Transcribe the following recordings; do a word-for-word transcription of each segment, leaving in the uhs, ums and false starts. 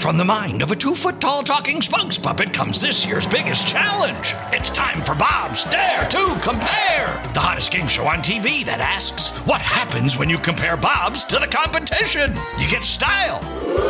from the mind of a two-foot-tall talking spokes puppet comes this year's biggest challenge. It's time for Bob's Dare to Compare, the hottest game show on T V that asks, what happens when you compare Bobs to the competition? You get style.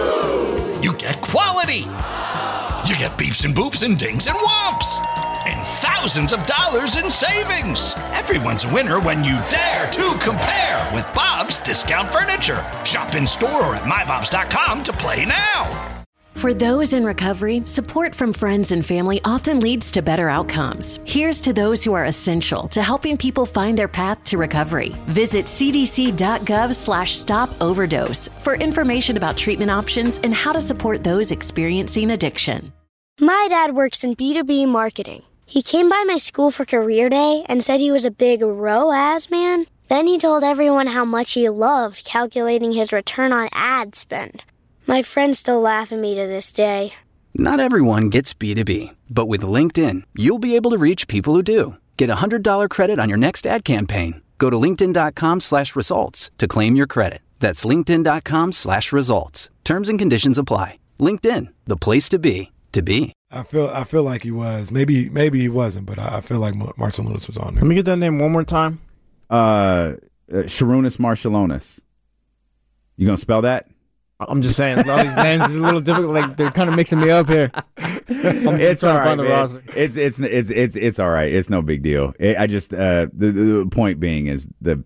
You get quality. You get beeps and boops and dings and whomps. And thousands of dollars in savings. Everyone's a winner when you dare to compare with Bob's Discount Furniture. Shop in store or at my bobs dot com to play now. For those in recovery, support from friends and family often leads to better outcomes. Here's to those who are essential to helping people find their path to recovery. Visit cdc.gov slash stop overdose for information about treatment options and how to support those experiencing addiction. My dad works in B two B marketing. He came by my school for career day and said he was a big R O A S man. Then he told everyone how much he loved calculating his return on ad spend. My friends still laugh at me to this day. Not everyone gets B two B, but with LinkedIn, you'll be able to reach people who do. Get a one hundred dollars credit on your next ad campaign. Go to linkedin.com slash results to claim your credit. That's linkedin.com slash results. Terms and conditions apply. LinkedIn, the place to be, to be. I feel I feel like he was. Maybe maybe he wasn't, but I, I feel like Marshall Lewis was on there. Let me get that name one more time. Uh, uh Sharunas Marshallonis. You gonna spell that? I'm just saying, all these names is a little difficult. Like they're kind of mixing me up here. It's all right, man. It's it's it's it's it's all right. It's no big deal. It, I just uh, the the point being is the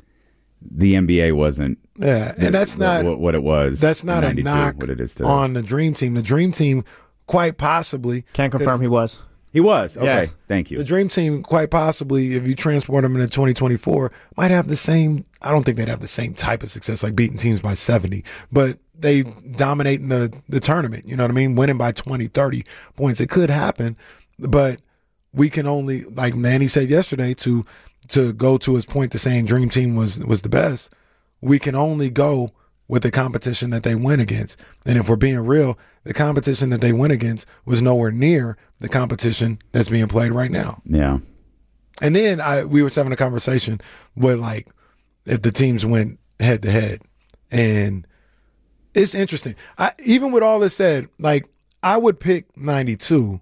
the N B A wasn't. Yeah, and that's the, not what, what it was. That's not a knock what it is today. On the Dream Team. The Dream Team, quite possibly, can't confirm he was. He was. Okay, yes. Thank you. The Dream Team, quite possibly, if you transport them into twenty twenty-four, might have the same. I don't think they'd have the same type of success, like beating teams by seventy, but they dominating the the tournament. You know what I mean? Winning by twenty, thirty points. It could happen, but we can only, like Manny said yesterday, to to go to his point to saying Dream Team was was the best. We can only go with the competition that they went against. And if we're being real, the competition that they went against was nowhere near the competition that's being played right now. Yeah. And then I we were having a conversation with, like, if the teams went head to head. And it's interesting. I, even with all this said, like, I would pick ninety-two.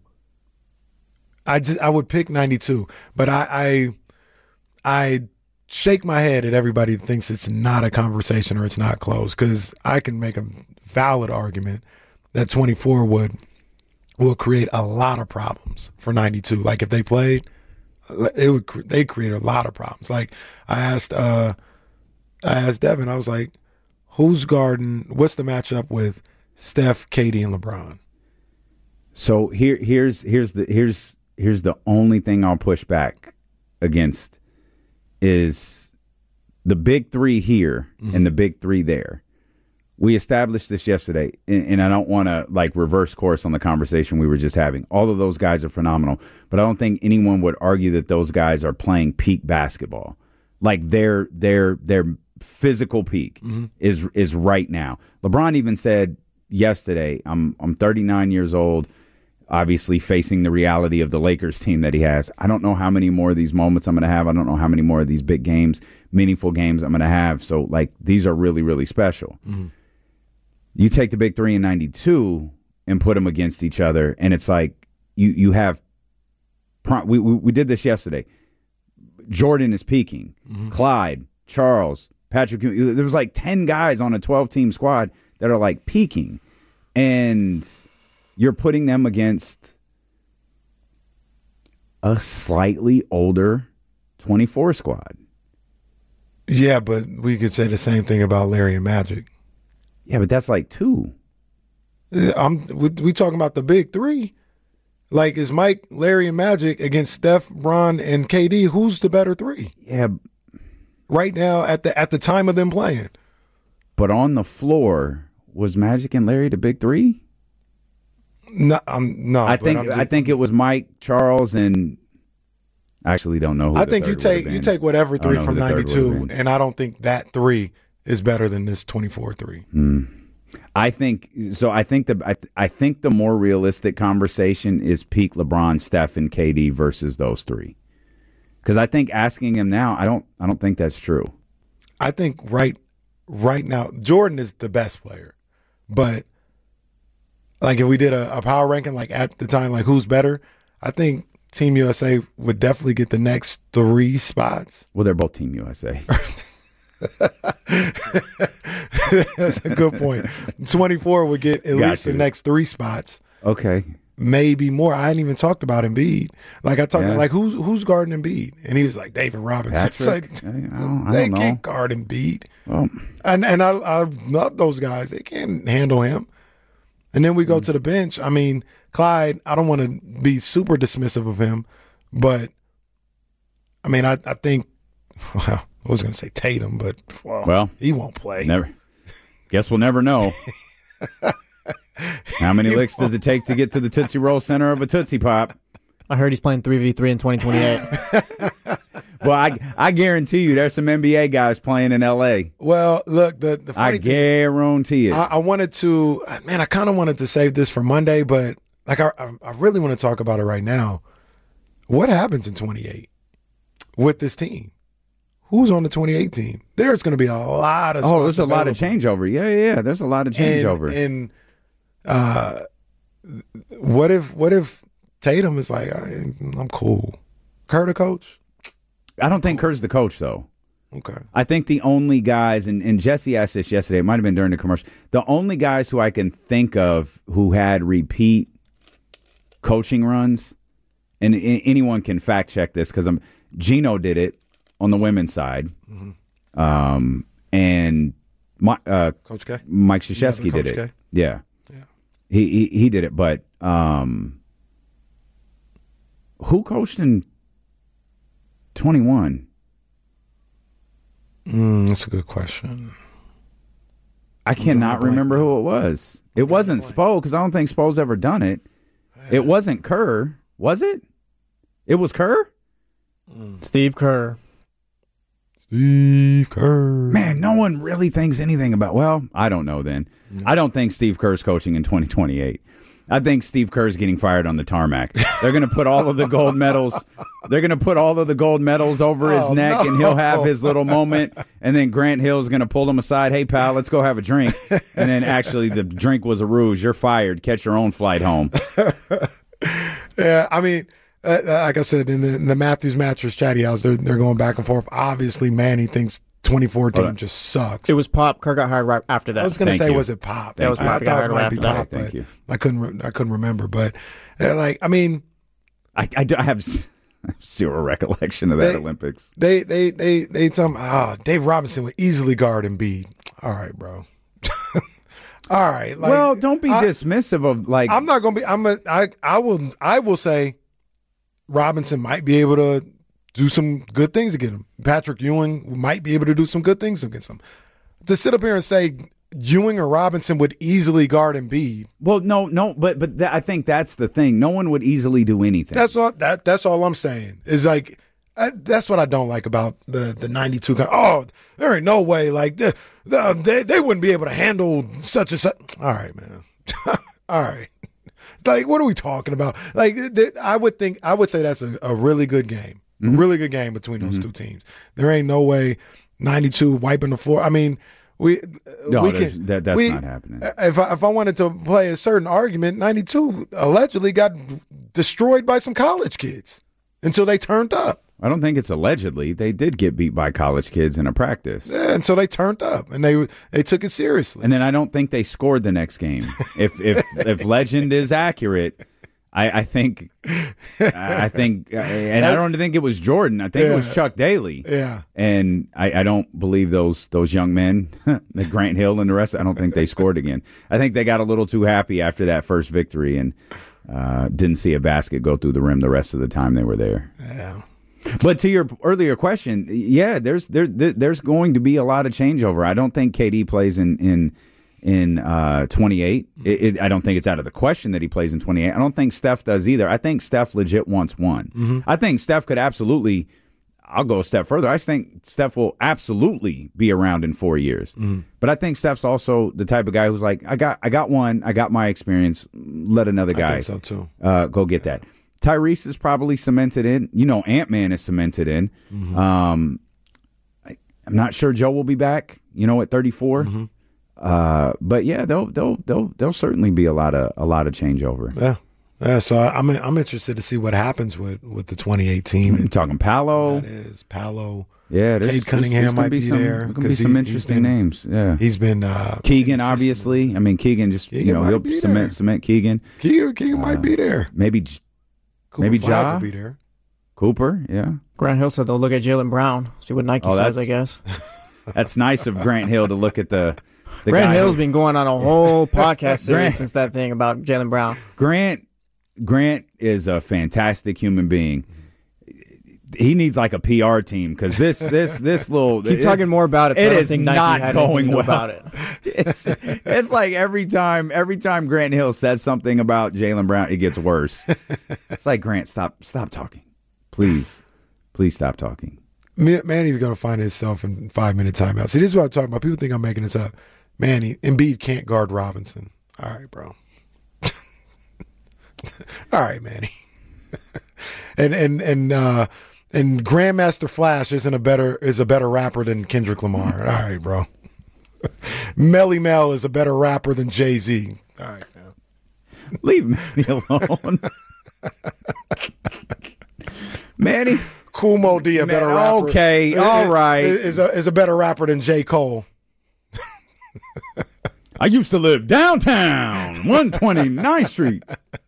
I just I would pick ninety-two. But I I, I shake my head at everybody that thinks it's not a conversation or it's not close, because I can make a valid argument that twenty-four would will create a lot of problems for ninety-two. Like, if they played, it would they create a lot of problems. Like, I asked uh, I asked Devin, I was like, who's guarding? What's the matchup with Steph, K D, and LeBron? So here here's here's the here's here's the only thing I'll push back against is the big three here mm-hmm. and the big three there. We established this yesterday, and, and I don't want to like reverse course on the conversation we were just having. All of those guys are phenomenal, but I don't think anyone would argue that those guys are playing peak basketball. Like their their their physical peak mm-hmm. is is right now. LeBron even said yesterday, I'm I'm thirty-nine years old, obviously facing the reality of the Lakers team that he has. I don't know how many more of these moments I'm going to have. I don't know how many more of these big games, meaningful games I'm going to have. So, like, these are really, really special. Mm-hmm. You take the big three in ninety-two and put them against each other, and it's like you you have we we, we did this yesterday. Jordan is peaking. Mm-hmm. Clyde, Charles, Patrick. There was like ten guys on a twelve-team squad that are like peaking, and you're putting them against a slightly older twenty-four squad. Yeah, but we could say the same thing about Larry and Magic. Yeah, but that's like two. I'm we, we talking about the big three. Like, is Mike, Larry, and Magic against Steph, Bron, and K D? Who's the better three? Yeah, right now at the at the time of them playing. But on the floor, was Magic and Larry the big three? No, um, no. I think just, I think it was Mike, Charles, and I actually don't know who I the think third you take you take whatever three from ninety-two, and I don't think that three is better than this twenty-four three. Mm. I think so. I think the I, I think the more realistic conversation is peak LeBron, Steph, and K D versus those three. Because I think asking him now, I don't I don't think that's true. I think right right now Jordan is the best player, but like if we did a, a power ranking, like at the time, like who's better, I think Team U S A would definitely get the next three spots. Well, they're both Team U S A. That's a good point. twenty-four would get at Got least you. the next three spots. Okay. Maybe more. I hadn't even talked about Embiid. Like I talked Yeah. about, like who's who's guarding Embiid, and he was like David Robinson. It's Patrick? like, I don't- I they don't know. can't guard Embiid, Well, and and I I love those guys. They can't handle him. And then we go to the bench. I mean, Clyde. I don't want to be super dismissive of him, but I mean, I I think. Well, I was going to say Tatum, but well, Well, he won't play. never. Guess we'll never know. How many He licks does it take to get to the Tootsie Roll center of a Tootsie Pop? I heard he's playing three v three in twenty twenty-eight. Well, I I guarantee you there's some N B A guys playing in L A. Well, look, the the I funny thing, guarantee it. I, I wanted to, man, I kind of wanted to save this for Monday, but like I, I I really want to talk about it right now. What happens in twenty-eight with this team? Who's on the twenty-eight team? There's going to be a lot of oh, there's a spots lot of available. changeover. Yeah, yeah, yeah. There's a lot of And- changeover. And, uh, what if what if Tatum is like, I, I'm cool. Kerr the coach? I don't think Kerr's the coach, though. Okay. I think the only guys, and, and Jesse asked this yesterday, it might have been during the commercial, the only guys who I can think of who had repeat coaching runs, and, and anyone can fact check this because I'm Gino did it on the women's side, Mm-hmm. um, and my, uh, Coach K? Mike Krzyzewski Yeah, did Coach it. K? Yeah, Yeah. he, he he did it. But um, who coached in twenty-one? Mm, that's a good question. I cannot blank. remember who it was. It wasn't Spo because I don't think Spo's ever done it. It wasn't Kerr, was it? It was Kerr? Steve Kerr. Steve Kerr. Man, no one really thinks anything about. Well, I don't know then. I don't think Steve Kerr's coaching in twenty twenty-eight. I think Steve Kerr's getting fired on the tarmac. They're going to put all of the gold medals. They're going to put all of the gold medals over his Oh, neck, no. and he'll have his little moment. And then Grant Hill's going to pull him aside. Hey, pal, let's go have a drink. And then actually, the drink was a ruse. You're fired. Catch your own flight home. Yeah, I mean, uh, like I said, in the, in the Matthews Mattress Chatty House, they're, they're going back and forth. Obviously, Manny thinks twenty fourteen just sucks. It was Pop. Kerr got hired right after that. I was going to Thank say, you. was it Pop? That was I Pop. thought it Right might be after that. Pop, Thank but you. I couldn't, re- I couldn't remember. But uh, like, I mean, I, I, do- I have s- zero recollection of that They- Olympics. they, they, they, they tell me, ah, Dave Robinson would easily guard Embiid. All right, bro. All right. Like, well, don't be I- dismissive of like. I'm not gonna be. I'm a. I. I will. I will say, Robinson might be able to do some good things against him. Patrick Ewing might be able to do some good things against him. To sit up here and say Ewing or Robinson would easily guard Embiid. well, no, no, but but th- I think that's the thing. No one would easily do anything. That's all. That. That's all I'm saying. Is like. I, that's what I don't like about the the ninety-two. co- Oh, there ain't no way. Like the, the, they they wouldn't be able to handle such and such. All right, man. All right. Like, what are we talking about? Like, th- I would think, I would say that's a, a really good game. Mm-hmm. A really good game between those two teams. There ain't no way ninety-two wiping the floor. I mean, we No, we there's- can. that- that's we- not happening. If I, if I wanted to play a certain argument, ninety-two allegedly got destroyed by some college kids until they turned up. I don't think it's allegedly. They did get beat by college kids in a practice. Yeah, until they turned up and they they took it seriously. And then I don't think they scored the next game. If if if legend is accurate, I, I think I think, and I don't think it was Jordan. I think it was Yeah. Chuck Daly. Yeah. And I, I don't believe those those young men, the Grant Hill and the rest. I don't think they scored again. I think they got a little too happy after that first victory and uh, didn't see a basket go through the rim the rest of the time they were there. Yeah. But to your earlier question, yeah, there's there, there there's going to be a lot of changeover. I don't think K D plays in in in uh, twenty-eight. It, it, I don't think it's out of the question that he plays in twenty-eight. I don't think Steph does either. I think Steph legit wants one. Mm-hmm. I think Steph could absolutely. I'll go a step further. I think Steph will absolutely be around in four years. Mm-hmm. But I think Steph's also the type of guy who's like, I got I got one. I got my experience. Let another I guy think so too. uh, go get that. Tyrese is probably cemented in. You know, Ant-Man is cemented in. Mm-hmm. Um, I, I'm not sure Joe will be back, you know, at thirty-four. Mm-hmm. Uh, but yeah, there'll there'll there'll there'll certainly be a lot of a lot of changeover. Yeah, yeah. So I'm I'm interested to see what happens with, with the twenty eighteen. You're talking Palo. That is Palo. Yeah, there's, Cade Cunningham there's, there's might be, be some, there. There could be some he, interesting been, names. Yeah, he's been uh, Keegan. consistent. Obviously, I mean Keegan. Just Keegan you know, he'll be cement there. cement Keegan. Keegan, Keegan Uh, might be there. Maybe Cooper maybe Flag Ja will be there. Cooper. Yeah, Grant Hill said they'll look at Jaylen Brown, see what Nike Oh, says. that's- I guess that's nice of Grant Hill to look at the. the Grant guy Hill's who- been going on a whole podcast series Grant- since that thing about Jaylen Brown. Grant Grant is a fantastic human being. He needs like a P R team because this this this little Keep it's- talking more about it. So It I don't is think Nike not had anything going to do well about it. It's, it's like every time every time Grant Hill says something about Jaylen Brown, it gets worse. It's like Grant, stop stop talking, please, please stop talking. Manny's going to find himself in five minute timeout. See, this is what I'm talking about. People think I'm making this up. Manny, Embiid can't guard Robinson. All right, bro. All right, Manny. and and and uh, and Grandmaster Flash isn't a better is a better rapper than Kendrick Lamar. All right, bro. Melly Mel is a better rapper than Jay-Z. All right, fam. Leave Manny alone. Manny. Kool Moe Dee, a better Man, rapper. okay, is- all right. Is a, is a better rapper than J. Cole. I used to live downtown, one twenty-ninth Street.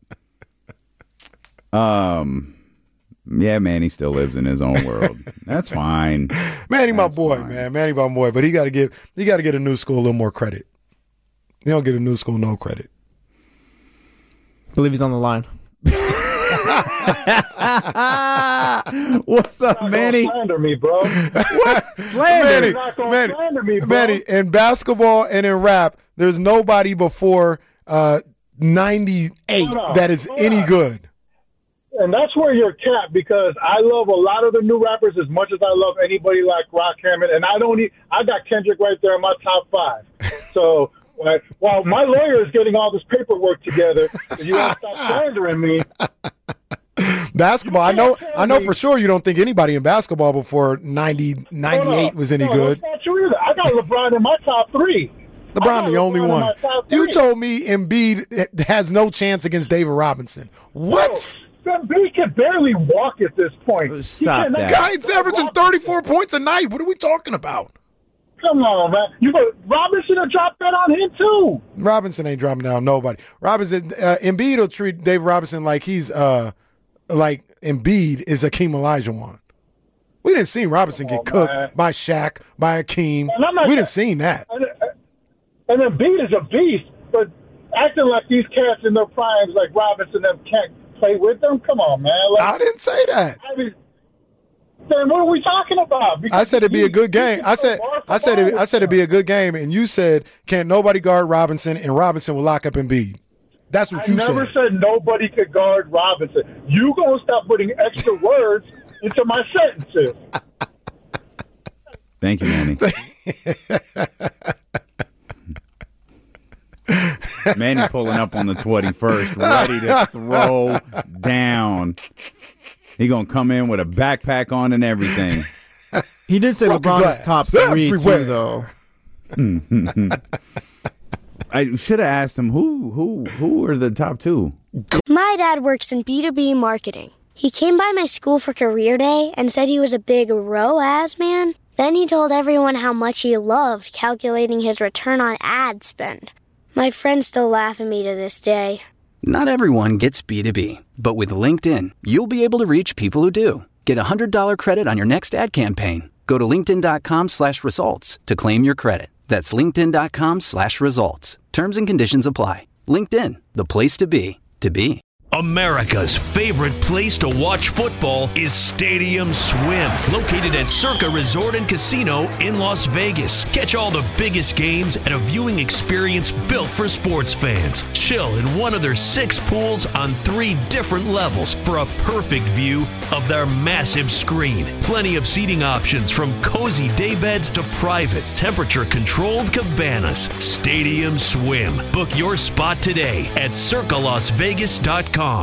Um, yeah, Manny still lives in his own world. That's fine. Manny, my That's boy, fine. man. Manny, my boy. But he got to give he got to get a new school a little more credit. He don't get a new school no credit. I believe he's on the line. What's up, Manny? Slander me, bro. Manny, You're not gonna Manny, slander me, bro. Manny, in basketball and in rap, there's nobody before uh, ninety-eight Hold on, that is hold any on. good. And that's where you're capped because I love a lot of the new rappers as much as I love anybody like Rock Hammond. And I don't. E- I got Kendrick right there in my top five. So like, while my lawyer is getting all this paperwork together, you want to stop slandering me. Basketball, I know, tell I know me- for sure you don't think anybody in basketball before ninety, ninety-eight was any no, good. That's not true either. I got LeBron in my top three. I LeBron, got the only LeBron in one. my top You three. told me Embiid has no chance against David Robinson. What? Embiid can barely walk at this point. He Stop cannot- that. Guy's averaging thirty-four points a night. What are we talking about? Come on, man. You go, Robinson will drop that on him too. Robinson ain't dropping down nobody. Robinson, uh, Embiid will treat David Robinson like he's uh, like Embiid is Akeem Olajuwon. We didn't see Robinson get on, cooked man. by Shaq, by Akeem. And I'm not- We didn't see that. And, and Embiid is a beast, but acting like these cats in their primes, like Robinson, them can't play with them. Come on, man. Like, I didn't say that. I mean, then what are we talking about? Because I said it'd be a good game. I said I said it, I said it'd be a good game, and you said can't nobody guard Robinson, and Robinson will lock up Embiid. That's what I you never said. said nobody could guard Robinson. You gonna stop putting extra words into my sentences? Thank you, Manny. Manny pulling up on the twenty-first, ready to throw down. He gonna come in with a backpack on and everything. He did say Broken LeBron glass is top three everywhere. too, though. I should have asked him who who who are the top two. My dad works in B two B marketing. He came by my school for career day and said he was a big R O A S man. Then he told everyone how much he loved calculating his return on ad spend. My friends still laugh at me to this day. Not everyone gets B two B, but with LinkedIn, you'll be able to reach people who do. Get a one hundred dollars credit on your next ad campaign. Go to linkedin.com slash results to claim your credit. That's linkedin.com slash results. Terms and conditions apply. LinkedIn, the place to be, to be. America's favorite place to watch football is Stadium Swim, located at Circa Resort and Casino in Las Vegas. Catch all the biggest games at a viewing experience built for sports fans. Chill in one of their six pools on three different levels for a perfect view of their massive screen. Plenty of seating options from cozy daybeds to private, temperature-controlled cabanas. Stadium Swim. Book your spot today at circa las vegas dot com.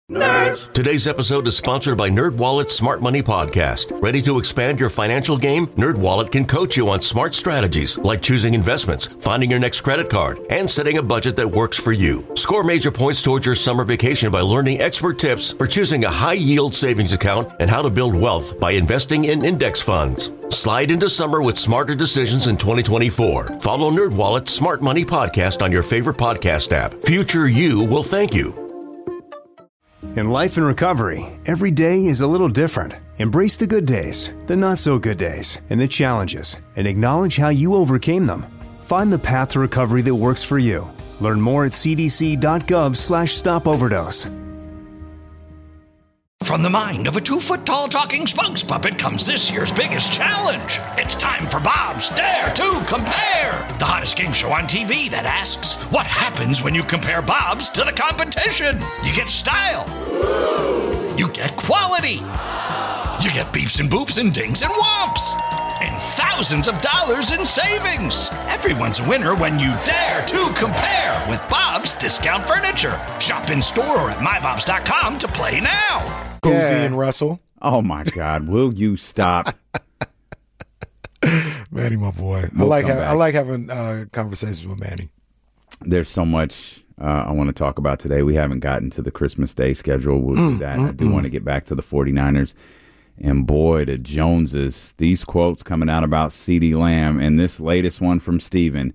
Nerds! Today's episode is sponsored by NerdWallet's Smart Money Podcast. Ready to expand your financial game? NerdWallet can coach you on smart strategies like choosing investments, finding your next credit card, and setting a budget that works for you. Score major points towards your summer vacation by learning expert tips for choosing a high-yield savings account and how to build wealth by investing in index funds. Slide into summer with smarter decisions in twenty twenty-four. Follow NerdWallet's Smart Money Podcast on your favorite podcast app. Future you will thank you. In life and recovery, every day is a little different. Embrace the good days, the not-so-good days, and the challenges, and acknowledge how you overcame them. Find the path to recovery that works for you. Learn more at cdc.gov slash stop overdose. From the mind of a two-foot-tall talking spokes puppet comes this year's biggest challenge. It's time for Bob's Dare to Compare, the hottest game show on T V that asks, what happens when you compare Bob's to the competition? You get style. You get quality. You get beeps and boops and dings and whomps. And thousands of dollars in savings. Everyone's a winner when you dare to compare with Bob's Discount Furniture. Shop in store or at my bobs dot com to play now. Cozy Yeah. and Russell. Oh my God! Will you stop? Manny, my boy. We'll I like come ha- back. I like having uh, conversations with Manny. There's so much uh, I want to talk about today. We haven't gotten to the Christmas Day schedule. We'll Mm, do that. mm, I do mm. want to get back to the 49ers. And boy, the Joneses, these quotes coming out about CeeDee Lamb and this latest one from Steven.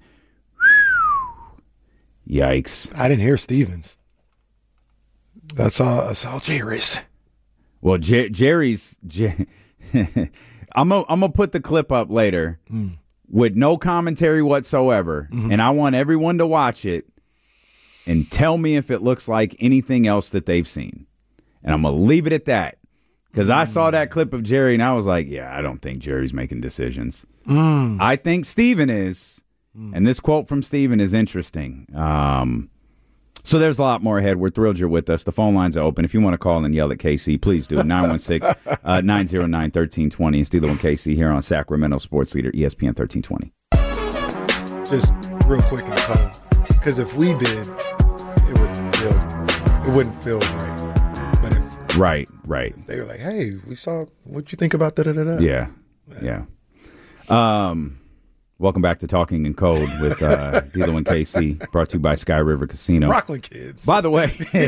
Yikes. I didn't hear Stevens. That's all. That's all Jerry's. Well, Jer- Jerry's. Jer- I'm gonna I'm gonna put the clip up later Mm. with no commentary whatsoever, Mhm. and I want everyone to watch it and tell me if it looks like anything else that they've seen. And I'm gonna leave it at that because I saw that clip of Jerry and I was like, yeah, I don't think Jerry's making decisions. Mm. I think Steven is, and this quote from Steven is interesting. Um, So there's a lot more ahead. We're thrilled you're with us. The phone lines are open. If you want to call and yell at K C, please do. nine one six, nine zero nine, one three two zero. And Steeler and K C here on Sacramento Sports Leader, E S P N thirteen twenty. Just real quick and cold. Because if we did, it wouldn't feel it wouldn't feel right. But if Right, right. they were like, hey, we saw what you think about da da da da. Yeah, yeah. Um, welcome back to Talking in Code with uh, D'Lo and K C, brought to you by Sky River Casino. Rockland kids. By the way,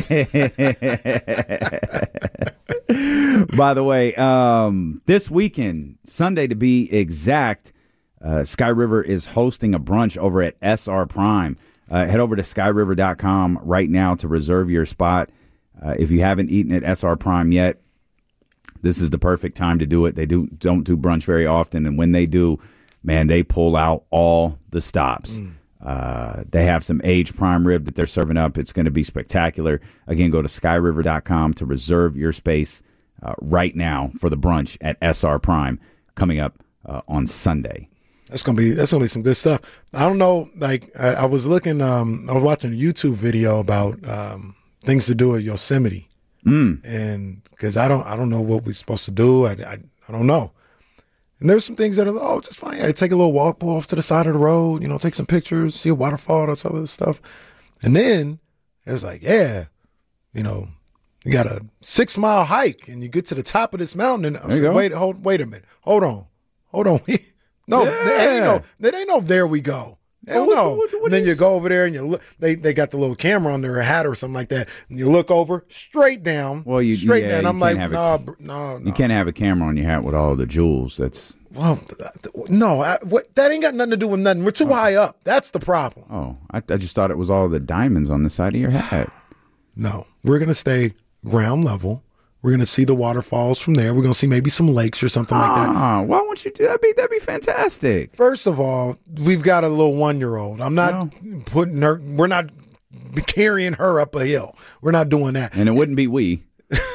by the way, um, this weekend, Sunday to be exact, uh, Sky River is hosting a brunch over at S R Prime. Uh, head over to sky river dot com right now to reserve your spot. Uh, if you haven't eaten at S R Prime yet, this is the perfect time to do it. They do don't do brunch very often, and when they do, man, they pull out all the stops. Mm. Uh, they have some aged prime rib that they're serving up. It's going to be spectacular. Again, go to sky river dot com to reserve your space uh, right now for the brunch at S R Prime coming up uh, on Sunday. That's gonna be that's gonna be some good stuff. I don't know. Like I, I was looking, um, I was watching a YouTube video about um, things to do at Yosemite, mm. and because I don't I don't know what we're supposed to do. I, I I don't know. And there's some things that are, oh, just fine. I take a little walk, pull off to the side of the road, you know, take some pictures, see a waterfall, that's all this stuff. And then it was like, yeah, you know, you got a six mile hike and you get to the top of this mountain. And I was There you like, go. wait, hold, wait a minute. Hold on. Hold on. no, Yeah. there ain't no, there ain't no, there we go. Hell What- no. what- what and then is- you go over there and you look, they, they got the little camera on their hat or something like that. And you look over straight down. Well, you- straight yeah, down. you I'm can't like, have it. no, br- no, no. You can't have a camera on your hat with all the jewels. That's Well, th- no, I, what, that ain't got nothing to do with nothing. We're too high up. That's the problem. oh, I, I just thought it was all the diamonds on the side of your hat. No, we're going to stay ground level. We're going to see the waterfalls from there. We're going to see maybe some lakes or something like that. Ah, why won't you do that? Be that'd be fantastic. First of all, we've got a little one-year-old. I'm not putting her, we're not carrying her up a hill. We're not doing that. And it wouldn't be we.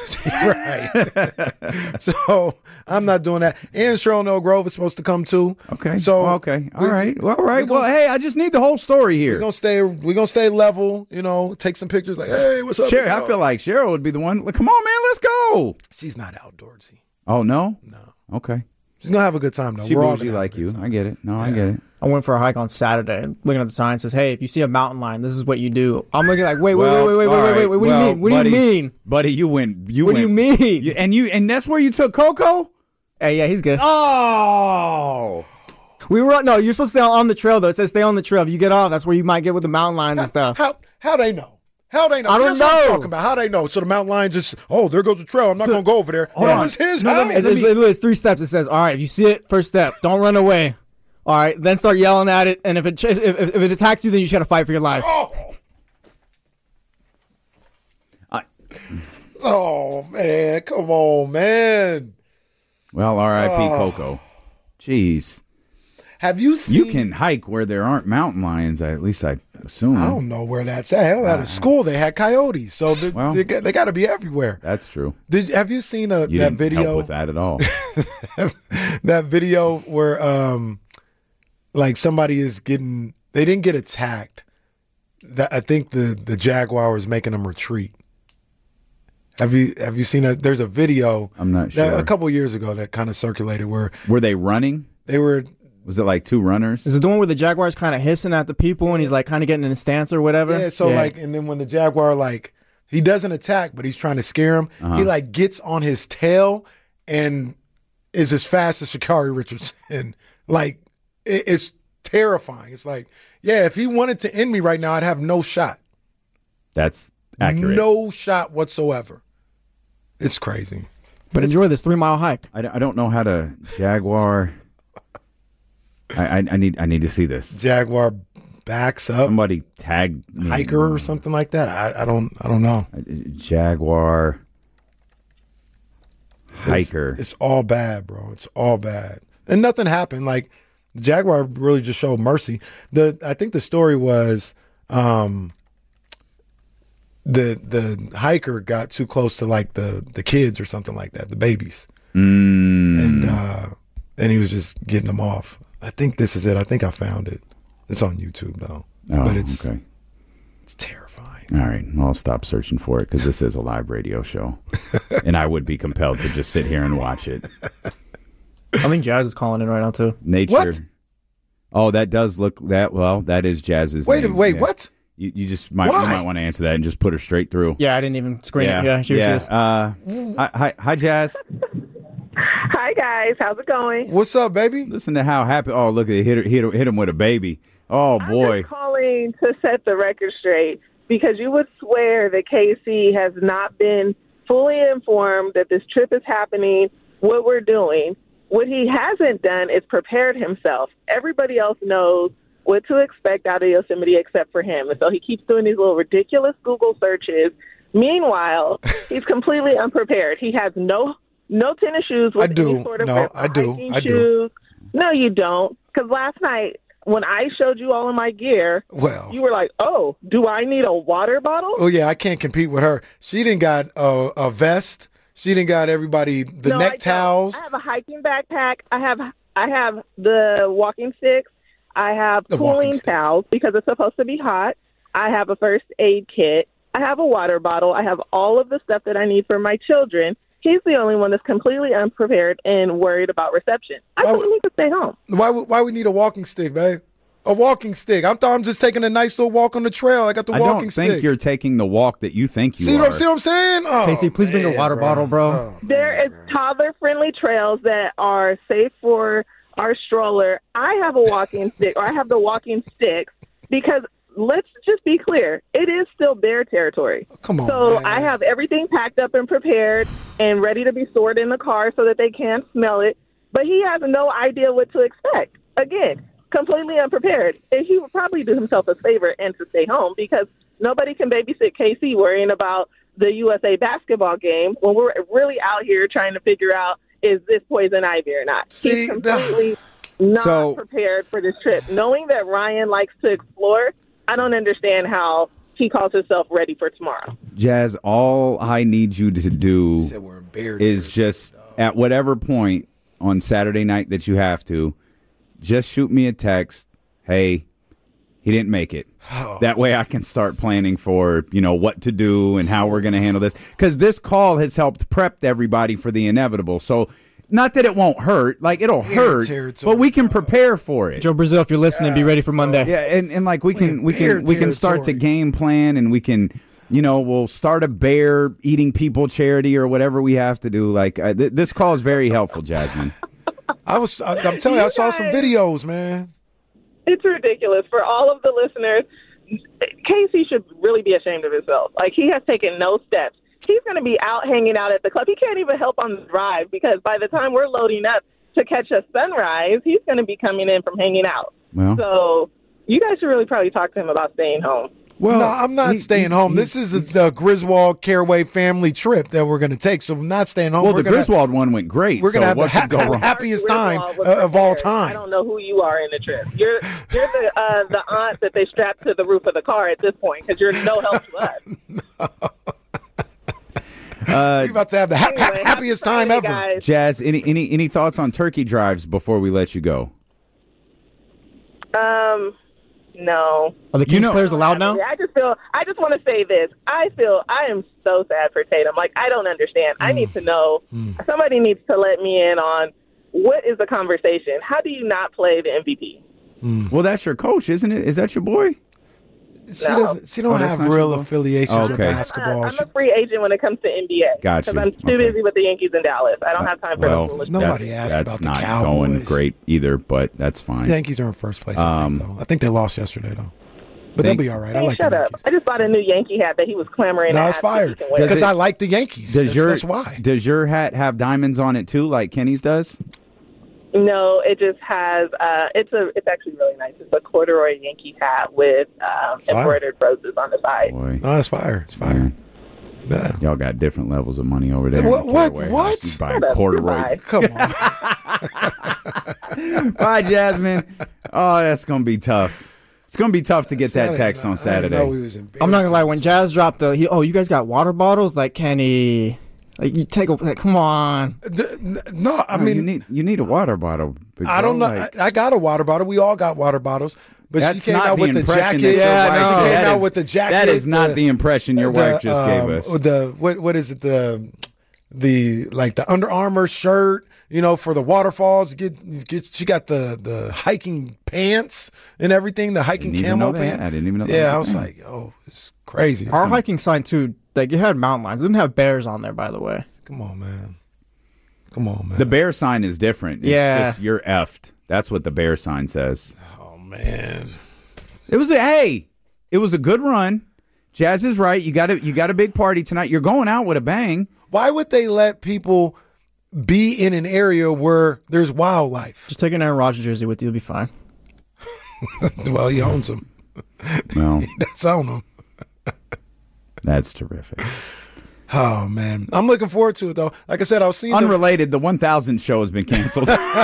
Right. So I'm not doing that. And Cheryl Noel Grove is supposed to come too. Okay. So okay. All we- right. Well, all right. we're Well, gonna- hey, I just need the whole story We're here. gonna stay. We're gonna stay level. You know, take some pictures. Like, hey, what's up? Cheryl, what's I up? feel like Cheryl would be the one. Like, come on, man, let's go. She's not outdoorsy. Oh no. No. Okay. She's gonna have a good time though. She We're all bougie gonna have like a good you. time. I get it. No, I Yeah. get it. I went for a hike on Saturday. Looking at the sign, it says, "Hey, if you see a mountain lion, this is what you do." I'm looking like, wait, Well, wait, wait, wait, wait, all wait, wait, right. wait. What Well, do you mean? What buddy, do you mean, buddy? You went. You what went, do you mean? you- and you and that's where you took Coco. Hey, yeah, he's good. Oh. We were no. You're supposed to stay on the trail though. It says stay on the trail. If you get off, that's where you might get with the mountain lions and stuff. How how they know? How they know? I See, don't that's what I'm know. talking about. How they know? So the mountain lion just, oh, there goes the trail. I'm not So- going to go over there. Hold It on. was his No, house. let me- it's, it's, it's three steps. It says, all right, if you see it, first step, don't run away. All right, then start yelling at it, and if it ch- if, if if it attacks you, then you just got to fight for your life. Oh. I- Oh, man. Come on, man. Well, R I P Oh. Coco. Jeez. Have you seen? You can hike where there aren't mountain lions. I, at least I assume. I don't know where that's at. Hell, at a school they had coyotes, so they, Well. they, got- they got to be everywhere. That's true. Did have you seen a, You that didn't video? help with that at all. That video where um, like somebody is getting, they didn't get attacked. That I think the the jaguar was making them retreat. Have you have you seen that? There's a video. I'm not that- sure. a couple years ago that kind of circulated where Were they running? they were. Was it like two runners? Is it the one where the jaguar's kind of hissing at the people and he's like kind of getting in a stance or whatever? Yeah, so like, and then when the jaguar, like, he doesn't attack, but he's trying to scare him, Uh-huh. he, like, gets on his tail and is as fast as Sha'Carri Richardson. Like, it, it's terrifying. It's like, yeah, if he wanted to end me right now, I'd have no shot. That's accurate. No shot whatsoever. It's crazy. But enjoy this three mile hike. I, don't- I don't know how to jaguar. I, I I need I need to see this. Jaguar backs up, Somebody tag me. hiker or something like that. I, I don't I don't know. Jaguar hiker. It's, it's all bad, bro. It's all bad. And nothing happened. Like, the Jaguar really just showed mercy. The I think the story was um, the the hiker got too close to like the the kids or something like that, the babies, Mm. and uh, and he was just getting them off. I think this is it. I think I found it. It's on YouTube though, Oh, but it's okay. it's terrifying. All right, well, I'll stop searching for it because this is a live radio show, and I would be compelled to just sit here and watch it. I think Jazz is calling in right now too. Nature. What? Oh, that does look that well. That is Jazz's. Wait, a- name. wait, Yeah. what? You, you just might you Why? might want to answer that and just put her straight through. Yeah, I didn't even screen yeah, it. Yeah, here she yeah. is. Uh, hi, hi, hi, Jazz. Hi guys, how's it going? What's up, baby? Listen to how happy. Oh, look at it. Hit her, hit her, hit him with a baby. Oh boy. I'm just calling to set the record straight because you would swear that K C has not been fully informed that this trip is happening, what we're doing. What he hasn't done is prepared himself. Everybody else knows what to expect out of Yosemite except for him. And so he keeps doing these little ridiculous Google searches. Meanwhile, he's completely unprepared. He has no no tennis shoes with I do. any sort of No, grip, I do. hiking I do. shoes. No, you don't. Because last night when I showed you all of my gear, Well, you were like, oh, do I need a water bottle? oh yeah, I can't compete with her. She didn't got a, a vest. She didn't got everybody the No, I neck don't. towels. I have a hiking backpack. I have I have the walking sticks. I have The walking cooling stick. towels because it's supposed to be hot. I have a first aid kit. I have a water bottle. I have all of the stuff that I need for my children. He's the only one that's completely unprepared and worried about reception. I Why told would- him he could stay home. Why would- why we need a walking stick, babe? A walking stick. I thought I'm just taking a nice little walk on the trail. I got the I walking don't stick. think you're taking the walk that you think you see are. what I'm see what I'm saying? Oh, Casey, please bring a man, water bottle, bro. Oh, There is toddler-friendly trails that are safe for our stroller. I have a walking stick, or I have the walking sticks, because let's just be clear, it is still bear territory. Come on, So man. I have everything packed up and prepared and ready to be stored in the car so that they can't smell it. But he has no idea what to expect. Again, completely unprepared. And he would probably do himself a favor and to stay home, because nobody can babysit K C worrying about the U S A basketball game when we're really out here trying to figure out, is this poison ivy or not? See, He's completely not So- prepared for this trip. Knowing that Ryan likes to explore, I don't understand how he calls himself ready for tomorrow. Jazz, all I need you to do Said we're in bear is territory. just at whatever point on Saturday night that you have to, just shoot me a text. Hey, he didn't make it. That way I can start planning for, you know, what to do and how we're going to handle this. Because this call has helped prep everybody for the inevitable. So not that it won't hurt. Like, it'll hurt, territory, but we can prepare for it. Joe Brazil, if you're listening, be ready for Monday. Yeah, and, and like we can we can we can start to game plan, and we can, you know, we'll start a bear eating people charity or whatever we have to do. Like uh, th- this call is very helpful, Jasmine. I was I, I'm telling you, I saw some videos, man. It's ridiculous for all of the listeners. Casey should really be ashamed of himself. Like, he has taken no steps. He's going to be out hanging out at the club. He can't even help on the drive because by the time we're loading up to catch a sunrise, he's going to be coming in from hanging out. Well, so you guys should really probably talk to him about staying home. Well, no, I'm not he, staying he, home. He, this is a, the Griswold Caraway family trip that we're going to take, so I'm not staying home. Well, we're the gonna, Griswold one went great. We're going to so have the ha- ha- happiest time uh, of all time. I don't know who you are in the trip. You're you're the uh, the aunt that they strapped to the roof of the car at this point because you're no help to us. no. Uh, We're about to have the ha- anyway, ha- happiest time ever. Guys. Jazz, any any any thoughts on turkey drives before we let you go? Um, no. Are the Kings you know, players allowed now? I just feel. I just want to say this. I feel. I am so sad for Tatum. Like, I don't understand. Mm. I need to know. Mm. Somebody needs to let me in on what is the conversation. How do you not play the M V P? Mm. Well, that's your coach, isn't it? Is that your boy? She no. doesn't. She don't oh, have real affiliations oh, okay. with basketball. I'm a, I'm a free agent when it comes to N B A. Gotcha. Because I'm too okay. busy with the Yankees in Dallas. I don't have time for well, the foolish. Nobody asked that's about the not Cowboys. Going great either, but that's fine. The Yankees are in first place. I um, think, though. I think they lost yesterday, though. But think, they'll be all right. Hey, I like shut the up. Yankees. I just bought a new Yankee hat that he was clamoring. No, to it's fired because I like the Yankees. Does that's, your, that's why. Does your hat have diamonds on it too, like Kenny's does? No, it just has. Uh, it's a. It's actually really nice. It's a corduroy Yankees hat with um, embroidered roses on the side. Boy. No, it's fire. It's fire. Yeah. Y'all got different levels of money over there. What? What? What? You buy corduroy. Come on. Bye, Jasmine. Oh, that's gonna be tough. It's gonna be tough to get Saturday, that text on Saturday. I know he was in I'm not gonna lie. When Jazz dropped the, he, oh, you guys got water bottles, like Kenny. Like, you take a like, come on. D- no, I no, mean you need you need a water bottle. I don't know. Like, I, I got a water bottle. We all got water bottles. But that's she came not out the with the impression jacket. That yeah, no, she came out is, with the jacket. That is not the, the impression your the, wife just um, gave us. The what what is it? The the like the Under Armour shirt. You know, for the waterfalls. Get get. She got the the hiking pants and everything. The hiking camo pants. I didn't even know. Yeah, that I was like, oh, it's crazy. Our so, hiking sign too. Like, it had mountain lions. It didn't have bears on there, by the way. Come on, man. Come on, man. The bear sign is different. It's yeah, just, you're effed. That's what the bear sign says. Oh man, it was a hey. It was a good run. Jazz is right. You got a you got a big party tonight. You're going out with a bang. Why would they let people be in an area where there's wildlife? Just take an Aaron Rodgers jersey with you. You'll be fine. Well, he owns them. Well, that's on him. That's terrific. Oh, man. I'm looking forward to it, though. Like I said, I was seeing Unrelated, the, the one thousand show has been canceled.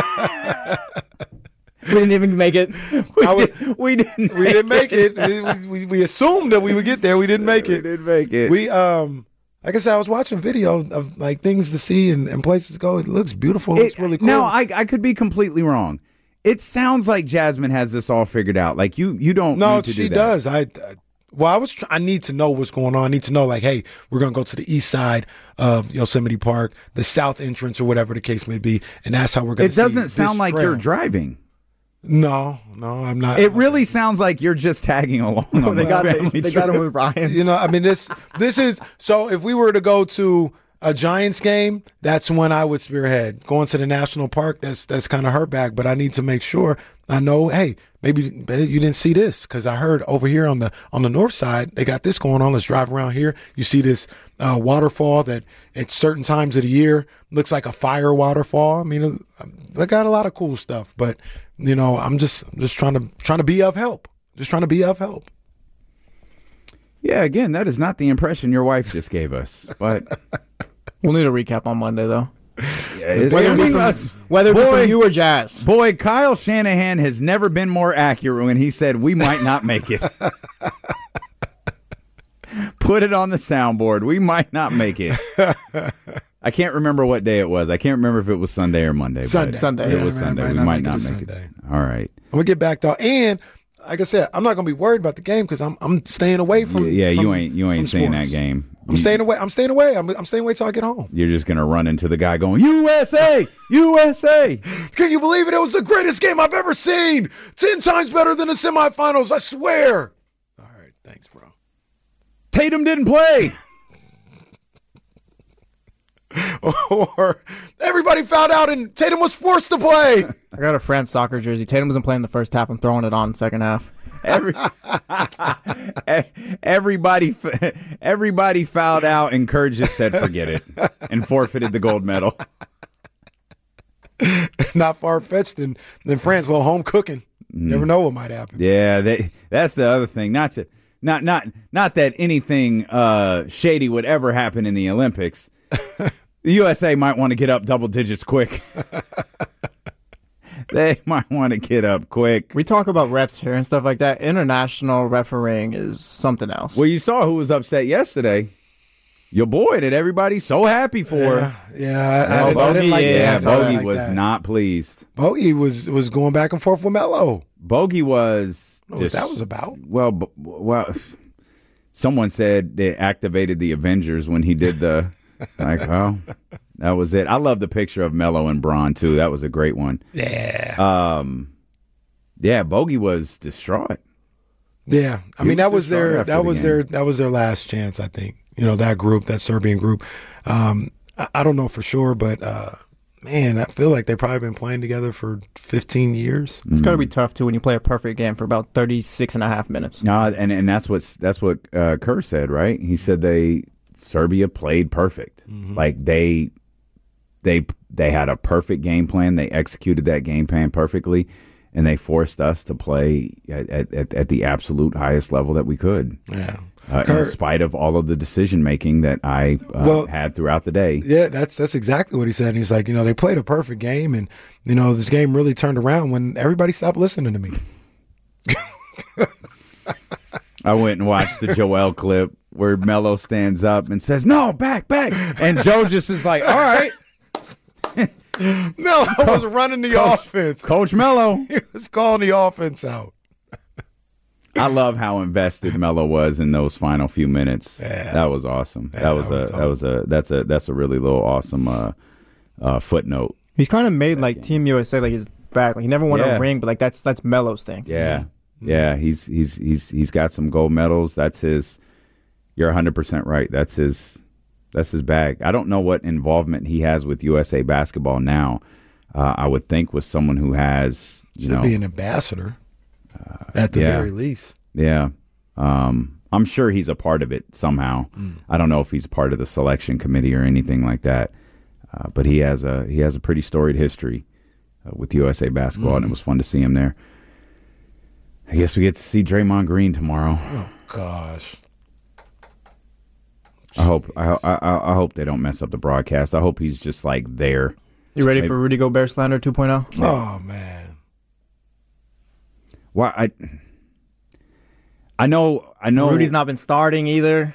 We didn't even make it. We, would, did, we didn't We didn't make it. it. We, we, we assumed that we would get there. We didn't make it. We didn't make it. We, um... Like I said, I was watching video of like things to see and, and places to go. It looks beautiful. It looks really cool. No, I I could be completely wrong. It sounds like Jasmine has this all figured out. Like you you don't. No, need to she do that. does. I, I well, I was. Try, I need to know what's going on. I need to know like, hey, we're gonna go to the east side of Yosemite Park, the south entrance, or whatever the case may be, and that's how we're gonna. It doesn't see sound like trail. You're driving. No, no, I'm not. It I'm really not. sounds like you're just tagging along. Oh, on they the got family they trip. got him with Ryan. You know, I mean this. This is so. If we were to go to a Giants game, that's when I would spearhead. Going to the national park, that's that's kind of her bag. But I need to make sure I know. Hey, maybe you didn't see this because I heard over here on the on the north side they got this going on. Let's drive around here. You see this uh, waterfall that at certain times of the year looks like a fire waterfall. I mean, they got a lot of cool stuff. But you know, I'm just I'm just trying to trying to be of help. Just trying to be of help. Yeah, again, that is not the impression your wife just gave us. But we'll need a recap on Monday, though. Yeah, whether it be from, us, whether boy, it be from you or Jazz. Boy, Kyle Shanahan has never been more accurate when he said we might not make it. Put it on the soundboard. We might not make it. I can't remember what day it was. I can't remember if it was Sunday or Monday. Sunday. Sunday. It yeah, was man, Sunday. might we not might make not it make Sunday. it. All right. I'm going to get back, though. And like I said, I'm not going to be worried about the game because I'm I'm staying away from. Yeah, yeah from, you ain't you ain't seeing that game. I'm you, staying away. I'm staying away. I'm, I'm staying away till I get home. You're just gonna run into the guy going U S A, U S A. Can you believe it? It was the greatest game I've ever seen. Ten times better than the semifinals. I swear. All right, thanks, bro. Tatum didn't play. Or everybody found out and Tatum was forced to play. I got a France soccer jersey. Tatum wasn't playing the first half. I'm throwing it on second half. Every, everybody, everybody fouled out, and Kerr just said, "Forget it," and forfeited the gold medal. Not far fetched than than France, a little home cooking. Mm. Never know what might happen. Yeah, they, that's the other thing. Not to, not not not that anything uh, shady would ever happen in the Olympics. The U S A might want to get up double digits quick. They might want to get up quick. We talk about refs here and stuff like that. International refereeing is something else. Well, you saw who was upset yesterday. Your boy that everybody's so happy for. Yeah, yeah I, I, oh, didn't, I didn't like yeah, that. Bogey like was that. not pleased. Bogey was was going back and forth with Melo. Bogey was. I don't know what that was about. Well, b- well, someone said they activated the Avengers when he did the. Like, oh, that was it. I love the picture of Melo and Braun too. That was a great one. Yeah. Um, yeah. Bogey was distraught. Yeah, I he mean was that was their after that the was game. their that was their last chance. I think you know that group, that Serbian group. Um, I, I don't know for sure, but uh, man, I feel like they've probably been playing together for fifteen years. It's got to be tough too when you play a perfect game for about thirty-six and a half minutes. No, and and that's what's that's what uh, Kerr said, right? He said they. Serbia played perfect. Mm-hmm. Like they, they, they had a perfect game plan. They executed that game plan perfectly, and they forced us to play at, at, at the absolute highest level that we could. Yeah, uh, in spite of all of the decision making that I uh, well, had throughout the day. Yeah, that's that's exactly what he said. And he's like, you know, they played a perfect game, and you know, this game really turned around when everybody stopped listening to me. I went and watched the Joel clip where Melo stands up and says, "No, back, back," and Joe just is like, "All right." Melo was running the Coach, offense. Coach Melo. He was calling the offense out. I love how invested Melo was in those final few minutes. Yeah. That was awesome. Yeah, that was that was a dope. that was a that's a that's a really little awesome uh, uh, footnote. He's kind of made like Team U S A like his back. Like he never won Yeah. a ring, but like that's that's Melo's thing. Yeah, yeah. He's he's he's he's got some gold medals. That's his. You're one hundred percent right. That's his. That's his bag. I don't know what involvement he has with U S A basketball now. Uh, I would think with someone who has you Should know be an ambassador uh, at the yeah. very least. Yeah. Um, I'm sure he's a part of it somehow. Mm. I don't know if he's part of the selection committee or anything like that. Uh, but he has a he has a pretty storied history uh, with U S A basketball, Mm. and it was fun to see him there. I guess we get to see Draymond Green tomorrow. Oh gosh. I hope I, I I hope they don't mess up the broadcast. I hope he's just like there. You ready Maybe- for Rudy Gobert slander two point oh? Oh man. Why I I know I know Rudy's not been starting either.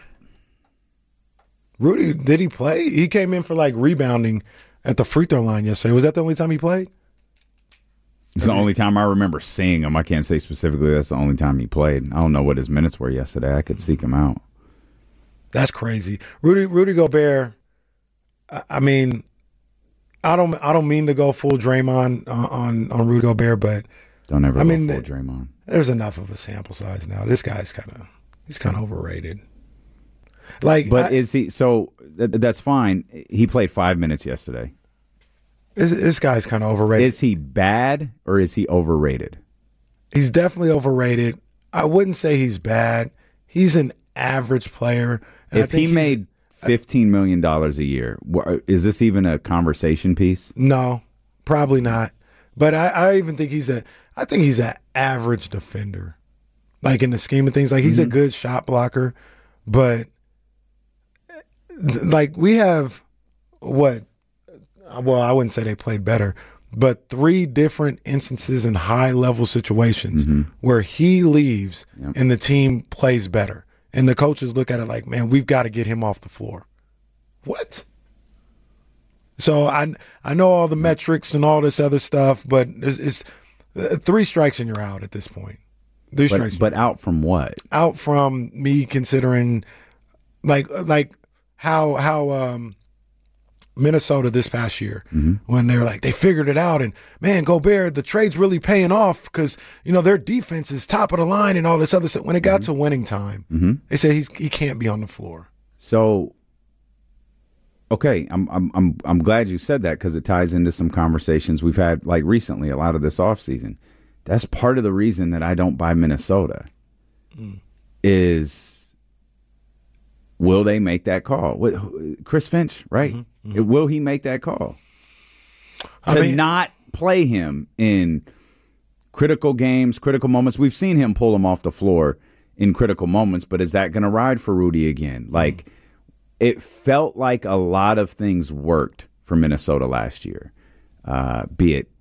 Rudy, did he play? He came in for like rebounding at the free throw line yesterday. Was that the only time he played? It's the only time I remember seeing him. I can't say specifically that's the only time he played. I don't know what his minutes were yesterday. I could seek him out. That's crazy. Rudy Rudy Gobert. I, I mean, I don't I don't mean to go full Draymond on on, on Rudy Gobert, but Don't ever I go mean, full th- Draymond. There's enough of a sample size now. This guy's kind of he's kind of overrated. Like, But I, is he? So th- that's fine. He played five minutes yesterday. this, this guy's kind of overrated. Is he bad or is he overrated? He's definitely overrated. I wouldn't say he's bad. He's an average player. And I If think he he's- made fifteen million dollars a year, wha- is this even a conversation piece? No, probably not. But I, I even think he's a. I think he's an average defender. Like in the scheme of things, like he's Mm-hmm. a good shot blocker, but th- like we have what? Well, I wouldn't say they played better, but three different instances in high level situations Mm-hmm. where he leaves Yep. and the team plays better, and the coaches look at it like, man, we've got to get him off the floor. What? So I I know all the metrics and all this other stuff, but it's, it's uh, three strikes and you're out at this point. Three but, strikes. But out from what? Out from me considering, like, like how how um, Minnesota this past year, mm-hmm. when they were like, they figured it out, and man, Gobert, the trade's really paying off because, you know, their defense is top of the line and all this other stuff. When it got mm-hmm. to winning time, mm-hmm. they said he's he can't be on the floor. So, okay, I'm I'm I'm I'm glad you said that because it ties into some conversations we've had like recently, a lot of this offseason. That's part of the reason that I don't buy Minnesota. Mm. Is will they make that call? What, Chris Finch, right? Mm-hmm, mm-hmm. Will he make that call? I to mean, not play him in critical games, critical moments. We've seen him pull him off the floor in critical moments, but is that going to ride for Rudy again? Like, mm-hmm. it felt like a lot of things worked for Minnesota last year, uh, be it